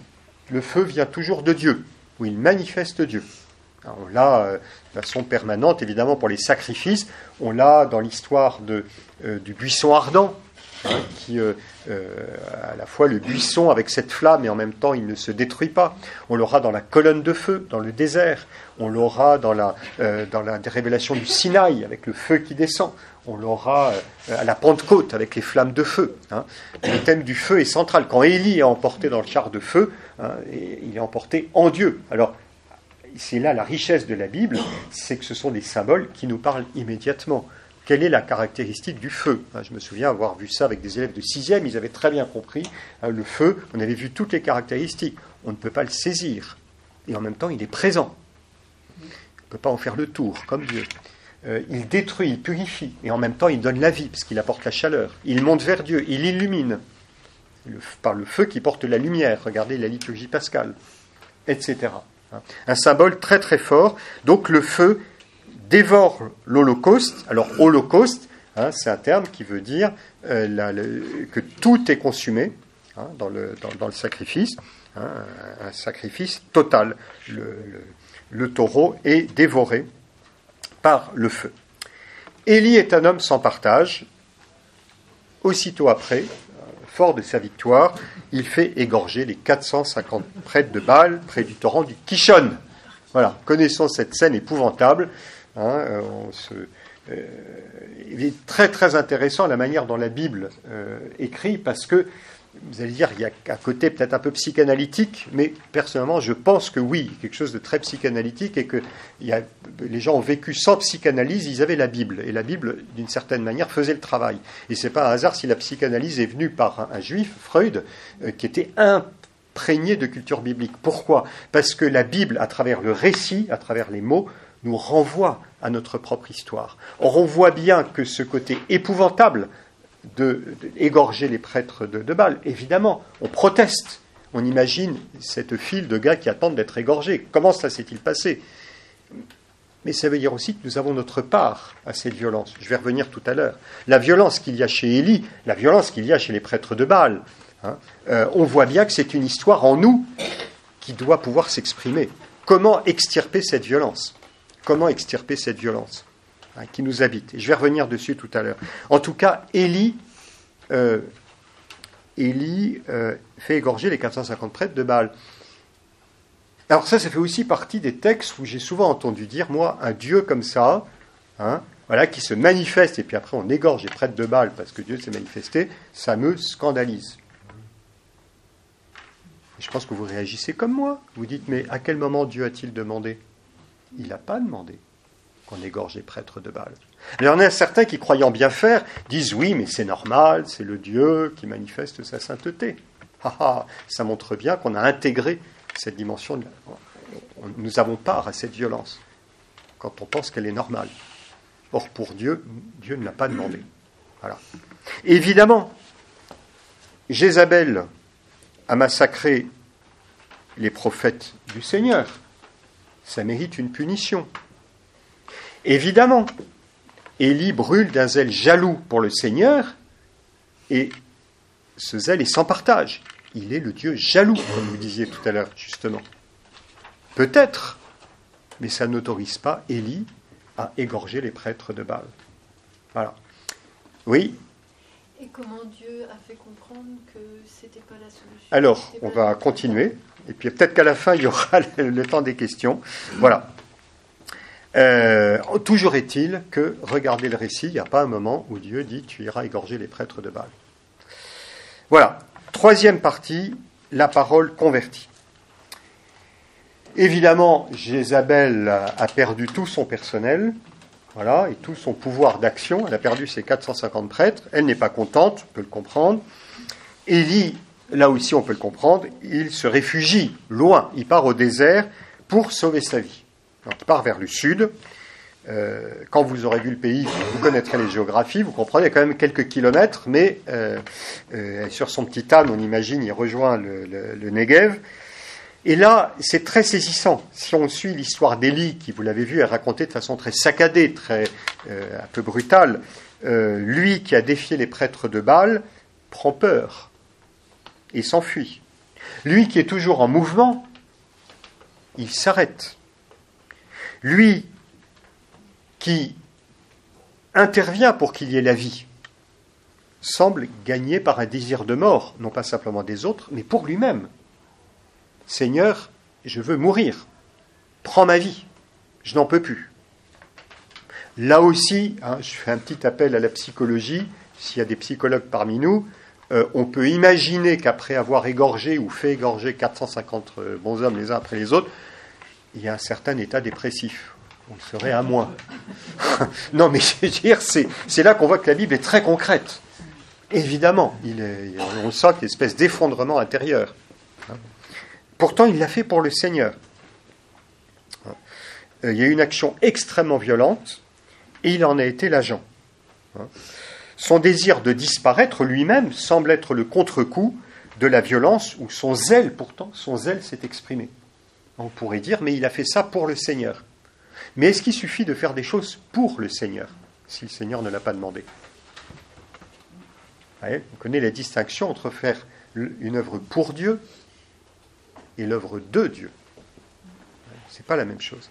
Le feu vient toujours de Dieu, où il manifeste Dieu. Alors, on l'a euh, de façon permanente, évidemment, pour les sacrifices. On l'a dans l'histoire de, euh, du buisson ardent, hein, qui, euh, euh, à la fois le buisson avec cette flamme, et en même temps, il ne se détruit pas. On l'aura dans la colonne de feu, dans le désert. On l'aura dans la, euh, dans la révélation du Sinaï, avec le feu qui descend. On l'aura euh, à la Pentecôte, avec les flammes de feu. Hein. Le thème du feu est central. Quand Élie est emporté dans le char de feu, hein, il est emporté en Dieu. Alors, c'est là la richesse de la Bible, c'est que ce sont des symboles qui nous parlent immédiatement. Quelle est la caractéristique du feu ? Je me souviens avoir vu ça avec des élèves de sixième, ils avaient très bien compris. Le feu, on avait vu toutes les caractéristiques. On ne peut pas le saisir. Et en même temps, il est présent. On ne peut pas en faire le tour, comme Dieu. Euh, il détruit, il purifie. Et en même temps, il donne la vie, parce qu'il apporte la chaleur. Il monte vers Dieu, il illumine. Le, par le feu qui porte la lumière. Regardez la liturgie pascale, et cetera. Un symbole très très fort. Donc le feu dévore l'Holocauste. Alors, Holocauste, hein, c'est un terme qui veut dire euh, la, le, que tout est consumé hein, dans, le, dans, dans le sacrifice, hein, un, un sacrifice total. Le, le, le taureau est dévoré par le feu. Élie est un homme sans partage. Aussitôt après, fort de sa victoire, il fait égorger les quatre cent cinquante prêtres de Baal près du torrent du Kishon. Voilà, connaissons cette scène épouvantable. Hein, on se, euh, il est très très intéressant la manière dont la Bible euh, écrit, parce que, vous allez dire, il y a un côté peut-être un peu psychanalytique, mais personnellement, je pense que oui, quelque chose de très psychanalytique, et que il y a, les gens ont vécu sans psychanalyse, ils avaient la Bible, et la Bible, d'une certaine manière, faisait le travail. Et c'est pas un hasard si la psychanalyse est venue par un, un juif, Freud, euh, qui était imprégné de culture biblique. Pourquoi ? Parce que la Bible, à travers le récit, à travers les mots, nous renvoie à notre propre histoire. Or, on voit bien que ce côté épouvantable de, de égorger les prêtres de, de Baal, évidemment, on proteste. On imagine cette file de gars qui attendent d'être égorgés. Comment ça s'est-il passé ? Mais ça veut dire aussi que nous avons notre part à cette violence. Je vais revenir tout à l'heure. La violence qu'il y a chez Élie, la violence qu'il y a chez les prêtres de Baal, hein, euh, on voit bien que c'est une histoire en nous qui doit pouvoir s'exprimer. Comment extirper cette violence ? Comment extirper cette violence hein, qui nous habite ? Et je vais revenir dessus tout à l'heure. En tout cas, Élie, euh, Élie euh, fait égorger les quatre cent cinquante prêtres de Baal. Alors ça, ça fait aussi partie des textes où j'ai souvent entendu dire, moi, un Dieu comme ça, hein, voilà, qui se manifeste, et puis après on égorge les prêtres de Baal parce que Dieu s'est manifesté, ça me scandalise. Et je pense que vous réagissez comme moi. Vous dites, mais à quel moment Dieu a-t-il demandé ? Il n'a pas demandé qu'on égorge les prêtres de Baal. Alors, il y en a certains qui, croyant bien faire, disent oui, mais c'est normal, c'est le Dieu qui manifeste sa sainteté. Ah, ah, ça montre bien qu'on a intégré cette dimension. De... Nous avons part à cette violence quand on pense qu'elle est normale. Or, pour Dieu, Dieu ne l'a pas demandé. Voilà. Évidemment, Jézabel a massacré les prophètes du Seigneur. Ça mérite une punition. Évidemment, Élie brûle d'un zèle jaloux pour le Seigneur, et ce zèle est sans partage. Il est le Dieu jaloux, comme vous disiez tout à l'heure, justement. Peut-être, mais ça n'autorise pas Élie à égorger les prêtres de Baal. Voilà. Oui.
Et comment Dieu a fait comprendre que c'était pas la solution ?
Alors, on va continuer. Et puis peut-être qu'à la fin, il y aura le, le temps des questions. Voilà. Euh, toujours est-il que, regardez le récit, il n'y a pas un moment où Dieu dit « tu iras égorger les prêtres de Baal ». Voilà. Troisième partie, la parole convertie. Évidemment, Jézabel a perdu tout son personnel, voilà, et tout son pouvoir d'action. Elle a perdu ses quatre cent cinquante prêtres. Elle n'est pas contente, on peut le comprendre. Élie, là aussi on peut le comprendre, il se réfugie loin, il part au désert pour sauver sa vie. Donc, il part vers le sud. Euh, quand vous aurez vu le pays, vous connaîtrez les géographies, vous comprenez, il y a quand même quelques kilomètres, mais euh, euh, sur son petit âne, on imagine, il rejoint le, le, le Negev. Et là, c'est très saisissant. Si on suit l'histoire d'Élie, qui, vous l'avez vu, est racontée de façon très saccadée, très, euh, un peu brutale, euh, lui qui a défié les prêtres de Baal prend peur et s'enfuit. Lui qui est toujours en mouvement, il s'arrête. Lui qui intervient pour qu'il y ait la vie, semble gagné par un désir de mort, non pas simplement des autres, mais pour lui-même. Seigneur, je veux mourir. Prends ma vie. Je n'en peux plus. Là aussi, hein, je fais un petit appel à la psychologie. S'il y a des psychologues parmi nous, euh, on peut imaginer qu'après avoir égorgé ou fait égorger quatre cent cinquante euh, bonshommes les uns après les autres, il y a un certain état dépressif. On le serait à moins. Non, mais je veux dire, c'est, c'est là qu'on voit que la Bible est très concrète. Évidemment, il est, on sent qu'il y a une espèce d'effondrement intérieur. Pourtant, il l'a fait pour le Seigneur. Il y a eu une action extrêmement violente, et il en a été l'agent. Son désir de disparaître lui-même semble être le contre-coup de la violence, où son zèle, pourtant, son zèle s'est exprimé. On pourrait dire, mais il a fait ça pour le Seigneur. Mais est-ce qu'il suffit de faire des choses pour le Seigneur, si le Seigneur ne l'a pas demandé? Vous voyez, on connaît la distinction entre faire une œuvre pour Dieu et l'œuvre de Dieu. Ce n'est pas la même chose.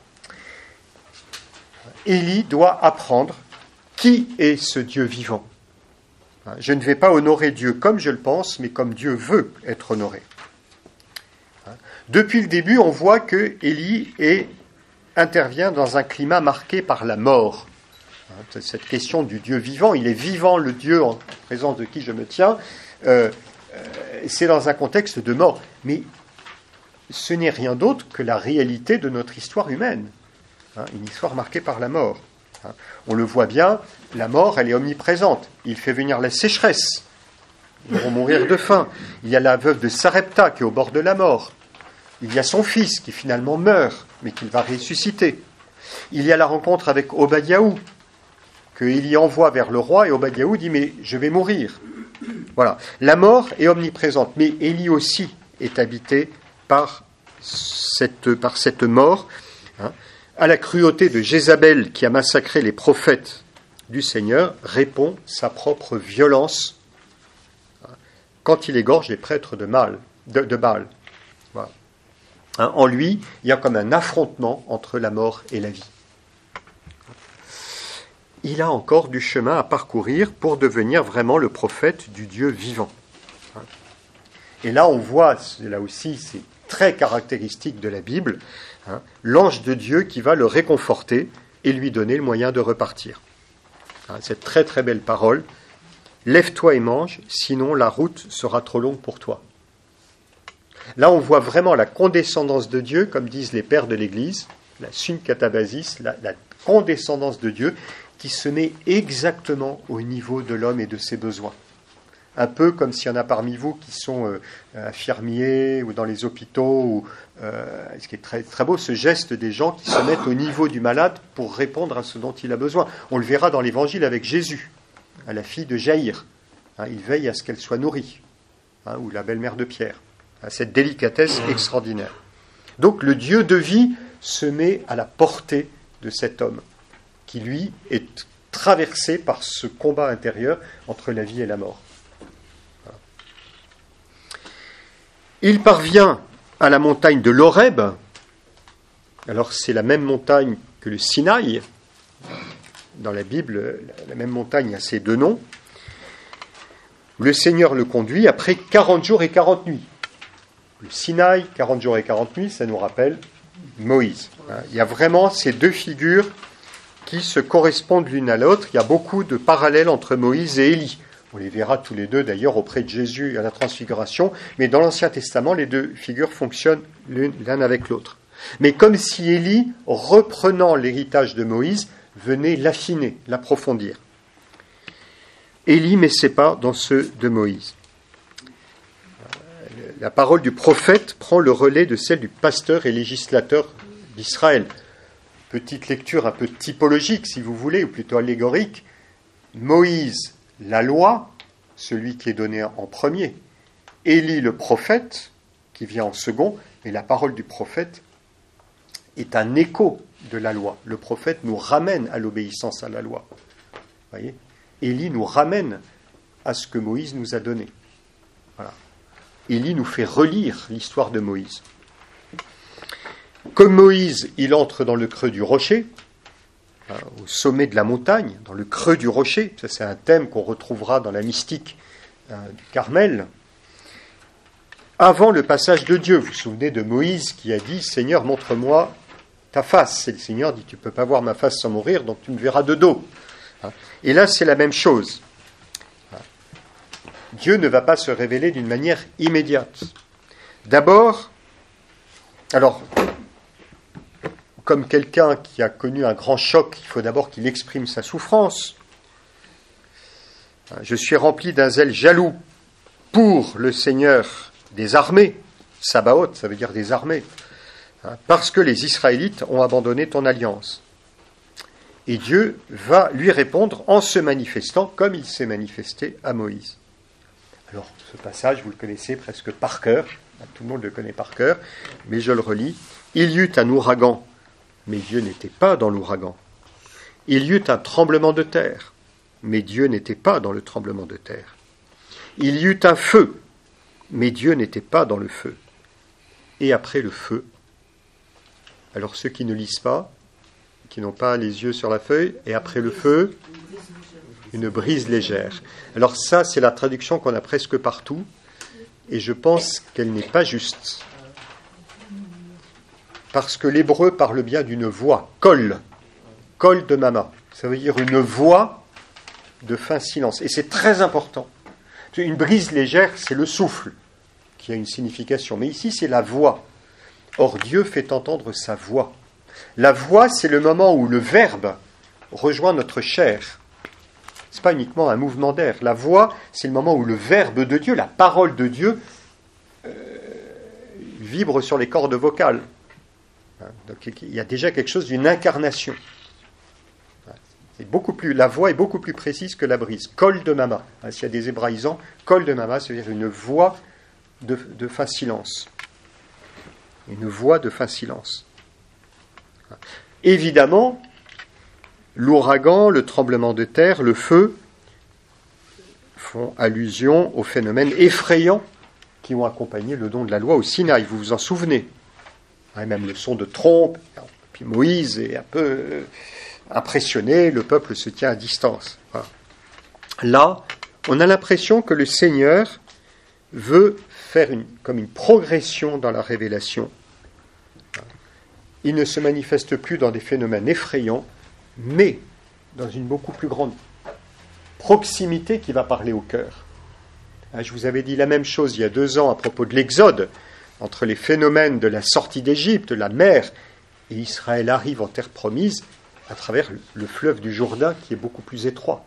Élie doit apprendre qui est ce Dieu vivant. Je ne vais pas honorer Dieu comme je le pense, mais comme Dieu veut être honoré. Depuis le début, on voit que Élie est, intervient dans un climat marqué par la mort. Cette question du Dieu vivant, il est vivant le Dieu en présence de qui je me tiens, euh, euh, c'est dans un contexte de mort. Mais ce n'est rien d'autre que la réalité de notre histoire humaine, hein, une histoire marquée par la mort. Hein. On le voit bien, la mort, elle est omniprésente. Il fait venir la sécheresse, ils vont mourir de faim. Il y a la veuve de Sarepta qui est au bord de la mort. Il y a son fils qui finalement meurt, mais qu'il va ressusciter. Il y a la rencontre avec Obadiaou, que Élie envoie vers le roi, et Obadiaou dit « mais je vais mourir ». Voilà. La mort est omniprésente, mais Élie aussi est habité par cette, par cette mort, hein. À la cruauté de Jézabel qui a massacré les prophètes du Seigneur, répond sa propre violence, hein, quand il égorge les prêtres de, Mal, de, de Baal. Voilà. Hein, en lui, il y a comme un affrontement entre la mort et la vie. Il a encore du chemin à parcourir pour devenir vraiment le prophète du Dieu vivant. Et là, on voit, là aussi, c'est très caractéristique de la Bible, hein, l'ange de Dieu qui va le réconforter et lui donner le moyen de repartir. Hein, cette très très belle parole, « Lève-toi et mange, sinon la route sera trop longue pour toi. » Là, on voit vraiment la condescendance de Dieu, comme disent les pères de l'Église, la synkatabasis, la, la condescendance de Dieu, qui se met exactement au niveau de l'homme et de ses besoins. Un peu comme s'il y en a parmi vous qui sont euh, infirmiers ou dans les hôpitaux, ou, euh, ce qui est très, très beau, ce geste des gens qui se mettent au niveau du malade pour répondre à ce dont il a besoin. On le verra dans l'Évangile avec Jésus, à la fille de Jaïr. Hein, il veille à ce qu'elle soit nourrie, hein, ou la belle-mère de Pierre. Hein, cette délicatesse extraordinaire. Donc le Dieu de vie se met à la portée de cet homme, qui, lui, est traversé par ce combat intérieur entre la vie et la mort. Voilà. Il parvient à la montagne de l'Horeb. Alors, c'est la même montagne que le Sinaï. Dans la Bible, la même montagne a ces deux noms. Le Seigneur le conduit après quarante jours et quarante nuits. Le Sinaï, quarante jours et quarante nuits, ça nous rappelle Moïse. Il y a vraiment ces deux figures qui se correspondent l'une à l'autre. Il y a beaucoup de parallèles entre Moïse et Élie. On les verra tous les deux d'ailleurs auprès de Jésus à la Transfiguration, mais dans l'Ancien Testament, les deux figures fonctionnent l'un avec l'autre. Mais comme si Élie, reprenant l'héritage de Moïse, venait l'affiner, l'approfondir. Élie met ses pas dans ceux de Moïse. La parole du prophète prend le relais de celle du pasteur et législateur d'Israël. Petite lecture un peu typologique, si vous voulez, ou plutôt allégorique. Moïse, la loi, celui qui est donné en premier. Élie, le prophète, qui vient en second. Et la parole du prophète est un écho de la loi. Le prophète nous ramène à l'obéissance à la loi. Vous voyez ? Élie nous ramène à ce que Moïse nous a donné. Voilà. Élie nous fait relire l'histoire de Moïse. Comme Moïse, il entre dans le creux du rocher, hein, au sommet de la montagne, dans le creux du rocher. Ça, c'est un thème qu'on retrouvera dans la mystique hein, du Carmel. Avant le passage de Dieu, vous vous souvenez de Moïse qui a dit « Seigneur, montre-moi ta face ». Et le Seigneur dit « Tu ne peux pas voir ma face sans mourir, donc tu me verras de dos hein. ». Et là, c'est la même chose. Hein. Dieu ne va pas se révéler d'une manière immédiate. D'abord, alors... Comme quelqu'un qui a connu un grand choc, il faut d'abord qu'il exprime sa souffrance. Je suis rempli d'un zèle jaloux pour le Seigneur des armées. Sabaoth, ça veut dire des armées. Parce que les Israélites ont abandonné ton alliance. Et Dieu va lui répondre en se manifestant comme il s'est manifesté à Moïse. Alors, ce passage, vous le connaissez presque par cœur. Tout le monde le connaît par cœur, mais je le relis. Il y eut un ouragan mais Dieu n'était pas dans l'ouragan. Il y eut un tremblement de terre, mais Dieu n'était pas dans le tremblement de terre. Il y eut un feu, mais Dieu n'était pas dans le feu. Et après le feu, alors ceux qui ne lisent pas, qui n'ont pas les yeux sur la feuille, et après le feu, une brise légère. Alors ça, c'est la traduction qu'on a presque partout, et je pense qu'elle n'est pas juste. Parce que l'hébreu parle bien d'une voix, kol, kol de mama. Ça veut dire une voix de fin silence. Et c'est très important. Une brise légère, c'est le souffle, qui a une signification. Mais ici, c'est la voix. Or, Dieu fait entendre sa voix. La voix, c'est le moment où le verbe rejoint notre chair. Ce n'est pas uniquement un mouvement d'air. La voix, c'est le moment où le verbe de Dieu, la parole de Dieu, euh, vibre sur les cordes vocales. Donc, il y a déjà quelque chose d'une incarnation. C'est beaucoup plus, la voix est beaucoup plus précise que la brise. Kol de mama. S'il y a des hébraïsants, kol de mama, c'est-à-dire une voix de, de fin silence. Une voix de fin silence. Évidemment, l'ouragan, le tremblement de terre, le feu font allusion aux phénomènes effrayants qui ont accompagné le don de la loi au Sinaï. Vous vous en souvenez. Et même le son de trompe, puis Moïse est un peu impressionné, le peuple se tient à distance. Voilà. Là, on a l'impression que le Seigneur veut faire une, comme une progression dans la révélation. Il ne se manifeste plus dans des phénomènes effrayants, mais dans une beaucoup plus grande proximité qui va parler au cœur. Je vous avais dit la même chose il y a deux ans à propos de l'Exode, entre les phénomènes de la sortie d'Égypte, la mer, et Israël arrive en terre promise à travers le fleuve du Jourdain qui est beaucoup plus étroit.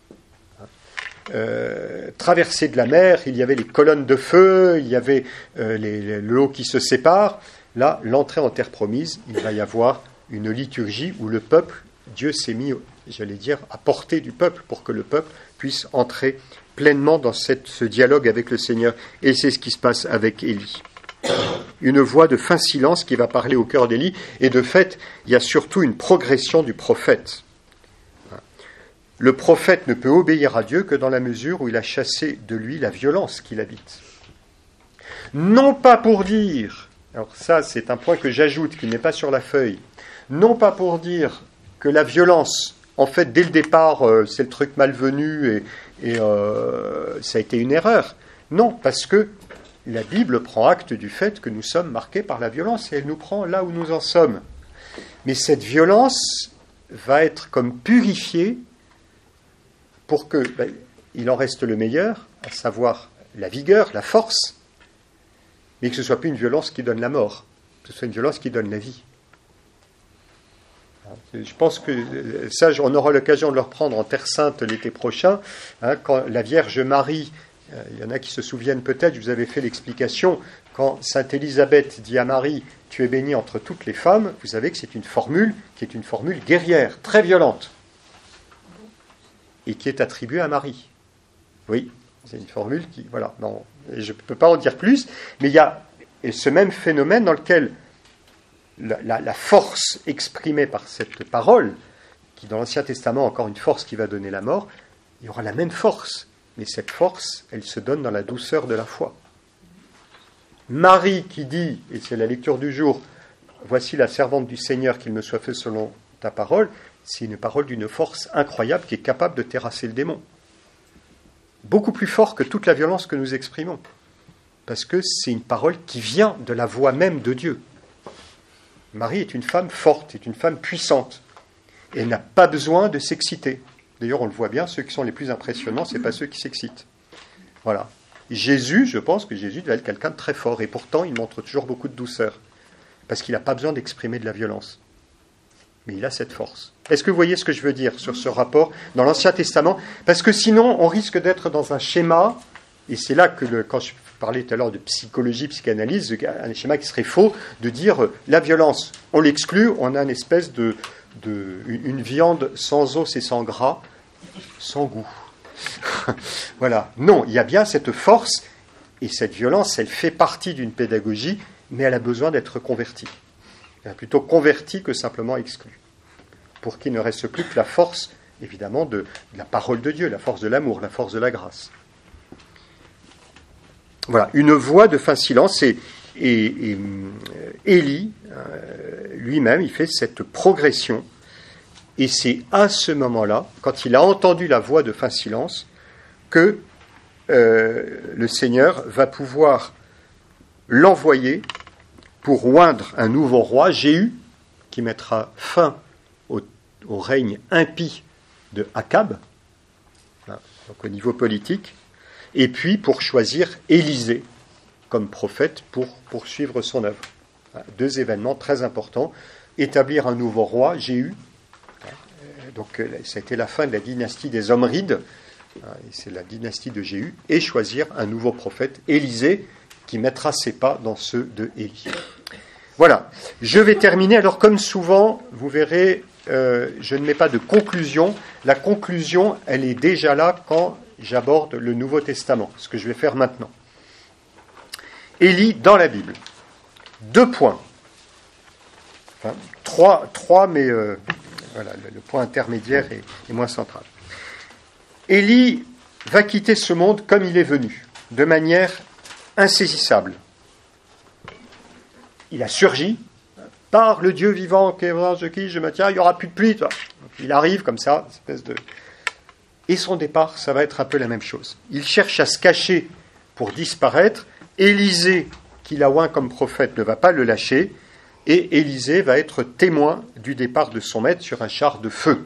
Euh, traversée de la mer, il y avait les colonnes de feu, il y avait euh, les, les, l'eau qui se sépare. Là, l'entrée en terre promise, il va y avoir une liturgie où le peuple, Dieu s'est mis, j'allais dire, à portée du peuple pour que le peuple puisse entrer pleinement dans cette, ce dialogue avec le Seigneur. Et c'est ce qui se passe avec Élie. Une voix de fin silence qui va parler au cœur d'Élie. Et de fait, il y a surtout une progression du prophète. Le prophète ne peut obéir à Dieu que dans la mesure où il a chassé de lui la violence qui l'habite. Non pas pour dire, alors ça c'est un point que j'ajoute, qui n'est pas sur la feuille, non pas pour dire que la violence, en fait dès le départ euh, c'est le truc malvenu et, et euh, ça a été une erreur. Non, parce que la Bible prend acte du fait que nous sommes marqués par la violence et elle nous prend là où nous en sommes. Mais cette violence va être comme purifiée pour que ben, il en reste le meilleur, à savoir la vigueur, la force, mais que ce ne soit plus une violence qui donne la mort, que ce soit une violence qui donne la vie. Je pense que ça, on aura l'occasion de le reprendre en Terre Sainte l'été prochain, hein, quand la Vierge Marie, euh, il y en a qui se souviennent peut-être, je vous avais fait l'explication, quand Sainte Élisabeth dit à Marie « Tu es bénie entre toutes les femmes », vous savez que c'est une formule qui est une formule guerrière, très violente, et qui est attribuée à Marie. Oui, c'est une formule qui... Voilà, non, je ne peux pas en dire plus, mais il y a ce même phénomène dans lequel la, la, la force exprimée par cette parole, qui dans l'Ancien Testament, encore une force qui va donner la mort, il y aura la même force, mais cette force, elle se donne dans la douceur de la foi. Marie qui dit, et c'est la lecture du jour, « Voici la servante du Seigneur, qu'il me soit fait selon ta parole », c'est une parole d'une force incroyable qui est capable de terrasser le démon. Beaucoup plus fort que toute la violence que nous exprimons. Parce que c'est une parole qui vient de la voix même de Dieu. Marie est une femme forte, est une femme puissante. Et elle n'a pas besoin de s'exciter. D'ailleurs, on le voit bien, ceux qui sont les plus impressionnants, ce n'est pas ceux qui s'excitent. Voilà. Jésus, je pense que Jésus devait être quelqu'un de très fort. Et pourtant, il montre toujours beaucoup de douceur. Parce qu'il n'a pas besoin d'exprimer de la violence. Mais il a cette force. Est-ce que vous voyez ce que je veux dire sur ce rapport dans l'Ancien Testament ? Parce que sinon, on risque d'être dans un schéma, et c'est là que, le, quand je parlais tout à l'heure de psychologie, psychanalyse, un schéma qui serait faux, de dire euh, la violence, on l'exclut, on a une espèce de, de une viande sans os et sans gras, sans goût. Voilà. Non, il y a bien cette force, et cette violence, elle fait partie d'une pédagogie, mais elle a besoin d'être convertie. Il a plutôt converti que simplement exclu. Pour qu'il ne reste plus que la force, évidemment, de, de la parole de Dieu, la force de l'amour, la force de la grâce. Voilà, une voix de fin silence. Et, et, et Élie, euh, lui-même, il fait cette progression. Et c'est à ce moment-là, quand il a entendu la voix de fin silence, que euh, le Seigneur va pouvoir l'envoyer pour oindre un nouveau roi, Jéhu, qui mettra fin au, au règne impie de Akab, hein, donc au niveau politique, et puis pour choisir Élisée comme prophète pour poursuivre son œuvre. Deux événements très importants. Établir un nouveau roi, Jéhu, donc ça a été la fin de la dynastie des Omrides, c'est la dynastie de Jéhu, et choisir un nouveau prophète, Élisée, qui mettra ses pas dans ceux de Élie. Voilà, je vais terminer. Alors comme souvent, vous verrez, euh, je ne mets pas de conclusion. La conclusion, elle est déjà là quand j'aborde le Nouveau Testament, ce que je vais faire maintenant. Élie dans la Bible. Deux points. Enfin, trois, trois, mais euh, voilà, le, le point intermédiaire est, est moins central. Élie va quitter ce monde comme il est venu, de manière insaisissable. Il a surgi par le Dieu vivant, de qui je me tiens, il n'y aura plus de pluie. Donc, il arrive comme ça, une espèce de... Et son départ, ça va être un peu la même chose. Il cherche à se cacher pour disparaître. Élisée, qui l'a oint comme prophète, ne va pas le lâcher. Et Élisée va être témoin du départ de son maître sur un char de feu.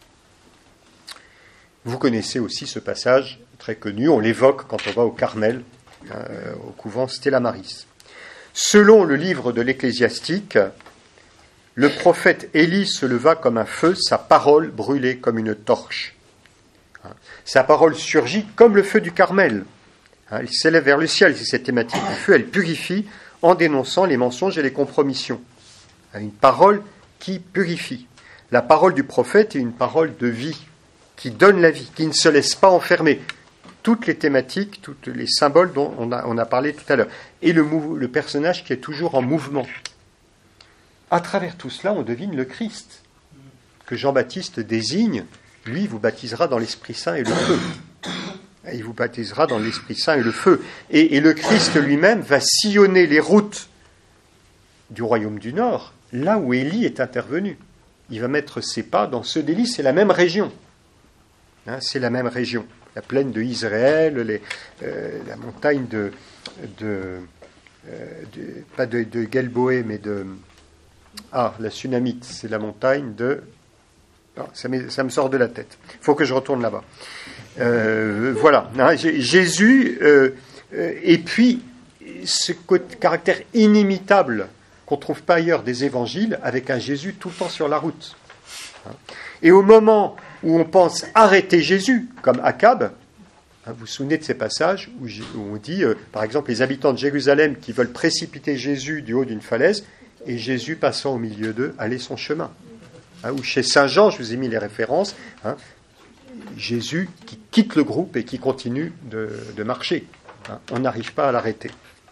Vous connaissez aussi ce passage très connu, on l'évoque quand on va au Carmel, euh, au couvent Stella Maris. Selon le livre de l'Ecclésiastique, le prophète Élie se leva comme un feu, sa parole brûlait comme une torche. Sa parole surgit comme le feu du Carmel. Il s'élève vers le ciel, c'est cette thématique du feu, elle purifie en dénonçant les mensonges et les compromissions. Une parole qui purifie. La parole du prophète est une parole de vie, qui donne la vie, qui ne se laisse pas enfermer. Toutes les thématiques, tous les symboles dont on a, on a parlé tout à l'heure. Et le, mou- le personnage qui est toujours en mouvement. À travers tout cela, on devine le Christ, que Jean-Baptiste désigne. Lui, il vous baptisera dans l'Esprit Saint et le feu. Il vous baptisera dans l'Esprit Saint et le feu. Et, et le Christ lui-même va sillonner les routes du royaume du Nord, là où Élie est intervenu. Il va mettre ses pas dans ceux d'Élie, c'est la même région. Hein, c'est la même région. La plaine de Israël, les, euh, la montagne de, de, euh, de pas de, de Gelboé, mais de ah la Sunamite, c'est la montagne de ah, ça, ça me sort de la tête. Il faut que je retourne là-bas. Euh, voilà, hein, Jésus euh, euh, et puis ce caractère inimitable qu'on ne trouve pas ailleurs des évangiles, avec un Jésus tout le temps sur la route. Hein. Et au moment où on pense arrêter Jésus, comme Akab, hein, vous vous souvenez de ces passages où, où on dit, euh, par exemple, les habitants de Jérusalem qui veulent précipiter Jésus du haut d'une falaise, et Jésus passant au milieu d'eux, allait son chemin. Hein, ou chez Saint Jean, je vous ai mis les références, hein, Jésus qui quitte le groupe et qui continue de, de marcher. Hein, on n'arrive pas à l'arrêter.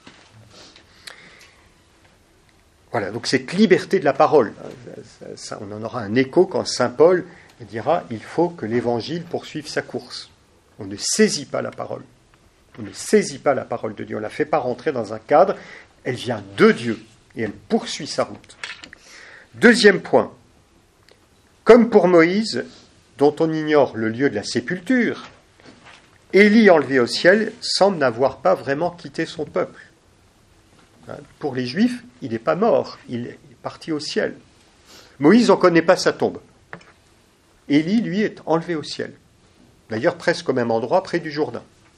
Voilà, donc cette liberté de la parole, ça, ça, on en aura un écho quand saint Paul dira « il faut que l'évangile poursuive sa course ». On ne saisit pas la parole. On ne saisit pas la parole de Dieu. On ne la fait pas rentrer dans un cadre. Elle vient de Dieu et elle poursuit sa route. Deuxième point. Comme pour Moïse, dont on ignore le lieu de la sépulture, Élie enlevé au ciel semble n'avoir pas vraiment quitté son peuple. Pour les Juifs, il n'est pas mort, il est parti au ciel. Moïse, on ne connaît pas sa tombe. Élie, lui, est enlevé au ciel. D'ailleurs, presque au même endroit, près du Jourdain.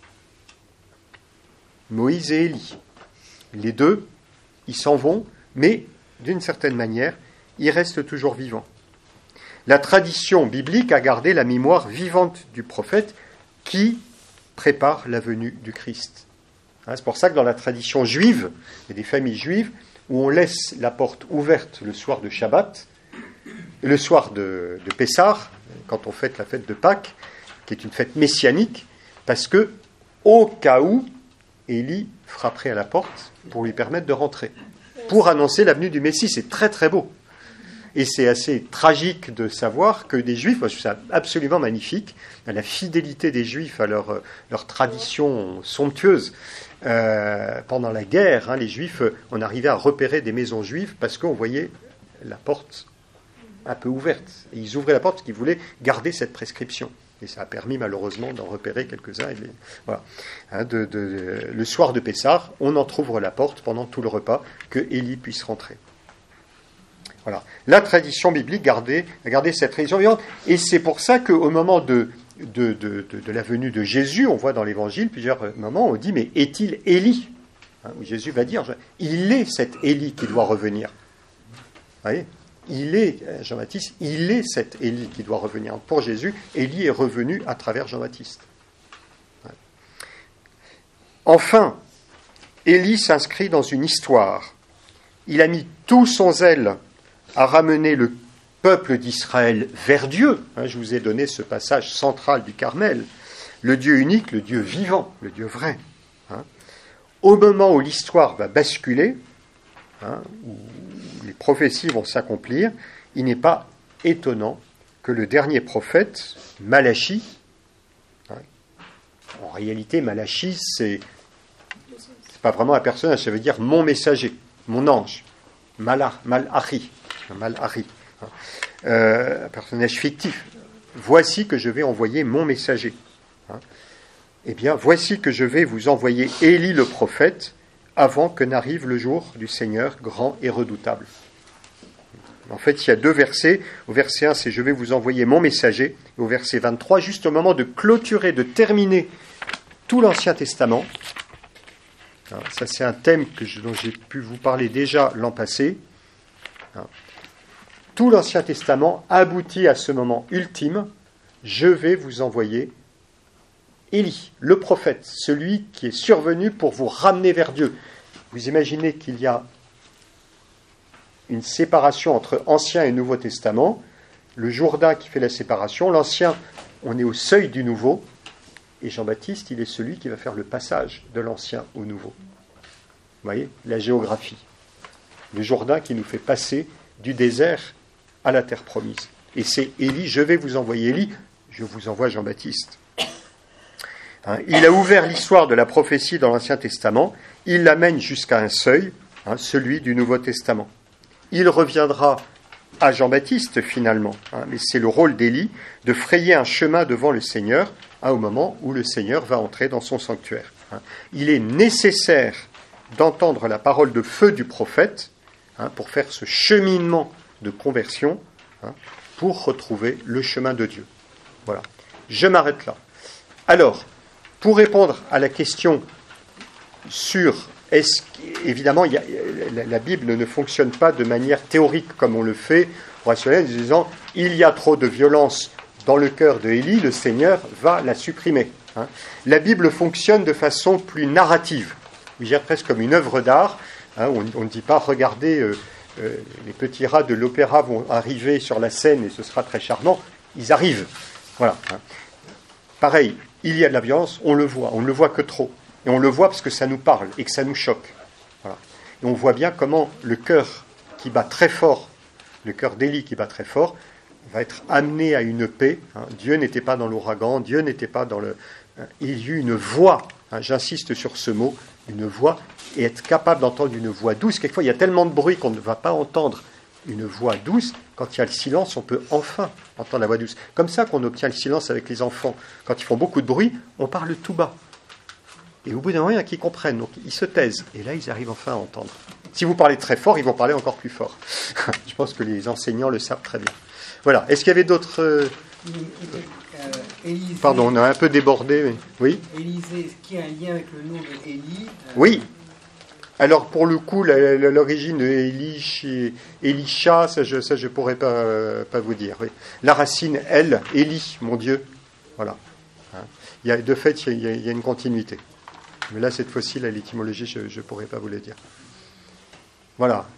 Moïse et Élie. Les deux, ils s'en vont, mais d'une certaine manière, ils restent toujours vivants. La tradition biblique a gardé la mémoire vivante du prophète qui prépare la venue du Christ. C'est pour ça que dans la tradition juive, il y a des familles juives où on laisse la porte ouverte le soir de Shabbat, le soir de, de Pessah, quand on fête la fête de Pâques, qui est une fête messianique, parce que, au cas où, Élie frapperait à la porte pour lui permettre de rentrer. pour annoncer la venue du Messie. C'est très très beau. Et c'est assez tragique de savoir que des Juifs, moi je trouve ça absolument magnifique, la fidélité des Juifs à leur, leur tradition somptueuse. Euh, pendant la guerre, hein, les Juifs, on arrivait à repérer des maisons juives parce qu'on voyait la porte un peu ouverte. Et ils ouvraient la porte parce qu'ils voulaient garder cette prescription. Et ça a permis malheureusement d'en repérer quelques-uns. Et les, voilà. hein, de, de, le soir de Pessah, on entrouvre la porte pendant tout le repas, que Élie puisse rentrer. Voilà. La tradition biblique gardait, gardait cette tradition vivante. Et c'est pour ça qu'au moment de, de, de, de, de la venue de Jésus, on voit dans l'Évangile plusieurs moments, on dit, mais est-il Élie hein, où Jésus va dire, il est cet Élie qui doit revenir. Vous voyez ? Il est, Jean-Baptiste, il est cet Élie qui doit revenir. Pour Jésus, Élie est revenu à travers Jean-Baptiste. Ouais. Enfin, Élie s'inscrit dans une histoire. Il a mis tout son zèle à ramener le peuple d'Israël vers Dieu. Hein, je vous ai donné ce passage central du Carmel. Le Dieu unique, le Dieu vivant, le Dieu vrai. Hein. Au moment où l'histoire va basculer, hein, où les prophéties vont s'accomplir, il n'est pas étonnant que le dernier prophète, Malachie, hein, en réalité Malachie, c'est, c'est pas vraiment un personnage, ça veut dire mon messager, mon ange, Malach, Malachi, Malachi, hein, euh, un personnage fictif. Voici que je vais envoyer mon messager. Hein. Eh bien, voici que je vais vous envoyer Élie le prophète, avant que n'arrive le jour du Seigneur grand et redoutable. En fait, il y a deux versets. Au verset un, c'est « Je vais vous envoyer mon messager ». Et au verset vingt-trois, juste au moment de clôturer, de terminer tout l'Ancien Testament. Alors, ça, c'est un thème que je, dont j'ai pu vous parler déjà l'an passé. Alors, tout l'Ancien Testament aboutit à ce moment ultime. Je vais vous envoyer Élie, le prophète, celui qui est survenu pour vous ramener vers Dieu. Vous imaginez qu'il y a une séparation entre Ancien et Nouveau Testament, le Jourdain qui fait la séparation, l'Ancien, on est au seuil du Nouveau, et Jean-Baptiste, il est celui qui va faire le passage de l'Ancien au Nouveau. Vous voyez, la géographie. Le Jourdain qui nous fait passer du désert à la terre promise. Et c'est Élie, je vais vous envoyer Élie, je vous envoie Jean-Baptiste. Hein, il a ouvert l'histoire de la prophétie dans l'Ancien Testament, il l'amène jusqu'à un seuil, hein, celui du Nouveau Testament. Il reviendra à Jean-Baptiste finalement, hein, mais c'est le rôle d'Élie de frayer un chemin devant le Seigneur hein, au moment où le Seigneur va entrer dans son sanctuaire. Hein. Il est nécessaire d'entendre la parole de feu du prophète hein, pour faire ce cheminement de conversion hein, pour retrouver le chemin de Dieu. Voilà. Je m'arrête là. Alors, pour répondre à la question sur, est-ce évidemment, il y a, la, la Bible ne fonctionne pas de manière théorique comme on le fait, rationnel, en disant, il y a trop de violence dans le cœur de Élie, le Seigneur va la supprimer. Hein. La Bible fonctionne de façon plus narrative, je dirais presque comme une œuvre d'art. Hein, on, on ne dit pas, regardez, euh, euh, les petits rats de l'opéra vont arriver sur la scène et ce sera très charmant. Ils arrivent. Voilà. Hein. Pareil, il y a de la violence, on le voit, on ne le voit que trop. Et on le voit parce que ça nous parle et que ça nous choque. Voilà. Et on voit bien comment le cœur qui bat très fort, le cœur d'Élie qui bat très fort, va être amené à une paix. Hein. Dieu n'était pas dans l'ouragan, Dieu n'était pas dans le... Hein. Il y eut une voix, hein, j'insiste sur ce mot, une voix, et être capable d'entendre une voix douce. Quelquefois, il y a tellement de bruit qu'on ne va pas entendre une voix douce. Quand il y a le silence, on peut enfin entendre la voix douce. Comme ça qu'on obtient le silence avec les enfants. Quand ils font beaucoup de bruit, on parle tout bas. Et au bout d'un moment, il y en a qui comprennent, donc ils se taisent. Et là, ils arrivent enfin à entendre. Si vous parlez très fort, ils vont parler encore plus fort. Je pense que les enseignants le savent très bien. Voilà. Est-ce qu'il y avait d'autres... Euh...
Euh, Élisée,
Pardon, on a un peu débordé. Mais... Oui.
Élisée, est-ce qu'il y a un lien avec le nom de Élie euh...
Oui. Alors, pour le coup, la, la, l'origine de Élie, Élisha, ça je ne ça, je pourrais pas, euh, pas vous dire. Oui. La racine, elle, Élie, mon Dieu. Voilà. Hein. Il y a, de fait, il y a, il y a une continuité. Mais là, cette fois-ci, là, l'étymologie, je ne pourrais pas vous le dire. Voilà.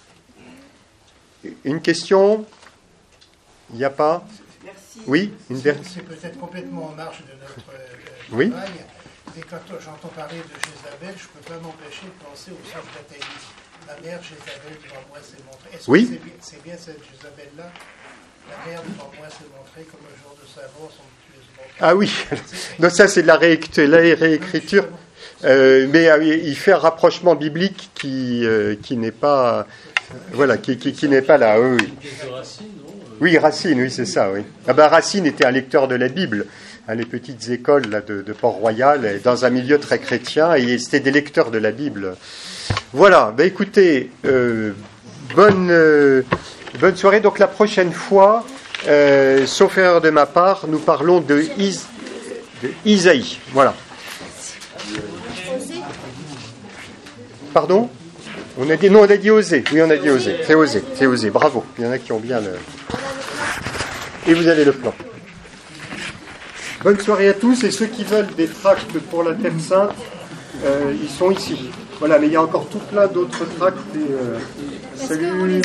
Une question ? Il n'y a pas ?
Merci.
Oui, une dernière.
C'est peut-être complètement en marge de notre euh,
oui.
travail. Et quand j'entends parler de Jézabel, je ne peux pas m'empêcher de penser au sage d'Athalie. la mère Jézabel devant moi s'est montrée. Est-ce
Oui.
que c'est bien, c'est bien cette Jézabel-là? La mère devant moi s'est montrée comme un jour de savon son tueuse.
Ah oui, donc ça c'est de la, rééct- la réécriture, euh, mais euh, il fait un rapprochement biblique qui, euh, qui n'est pas, voilà, qui, qui, qui n'est pas là. Oui, oui.
De Racine, non
Oui, Racine, oui, c'est ça, oui. Ah ben, Racine était un lecteur de la Bible, hein, les petites écoles là, de, de Port-Royal, dans un milieu très chrétien, et c'était des lecteurs de la Bible. Voilà, ben écoutez, euh, bonne, euh, bonne soirée. Donc la prochaine fois, euh, sauf erreur de ma part, nous parlons de, Is, de Isaïe. Voilà. Pardon ? On a dit, non, on a dit oser. Oui, on a dit oser. C'est oser, c'est oser. Bravo. Il y en a qui ont bien le... Et vous avez le plan. Bonne soirée à tous. Et ceux qui veulent des tracts pour la Terre Sainte, euh, ils sont ici. Voilà, mais il y a encore tout plein d'autres tracts. Et, euh, salut.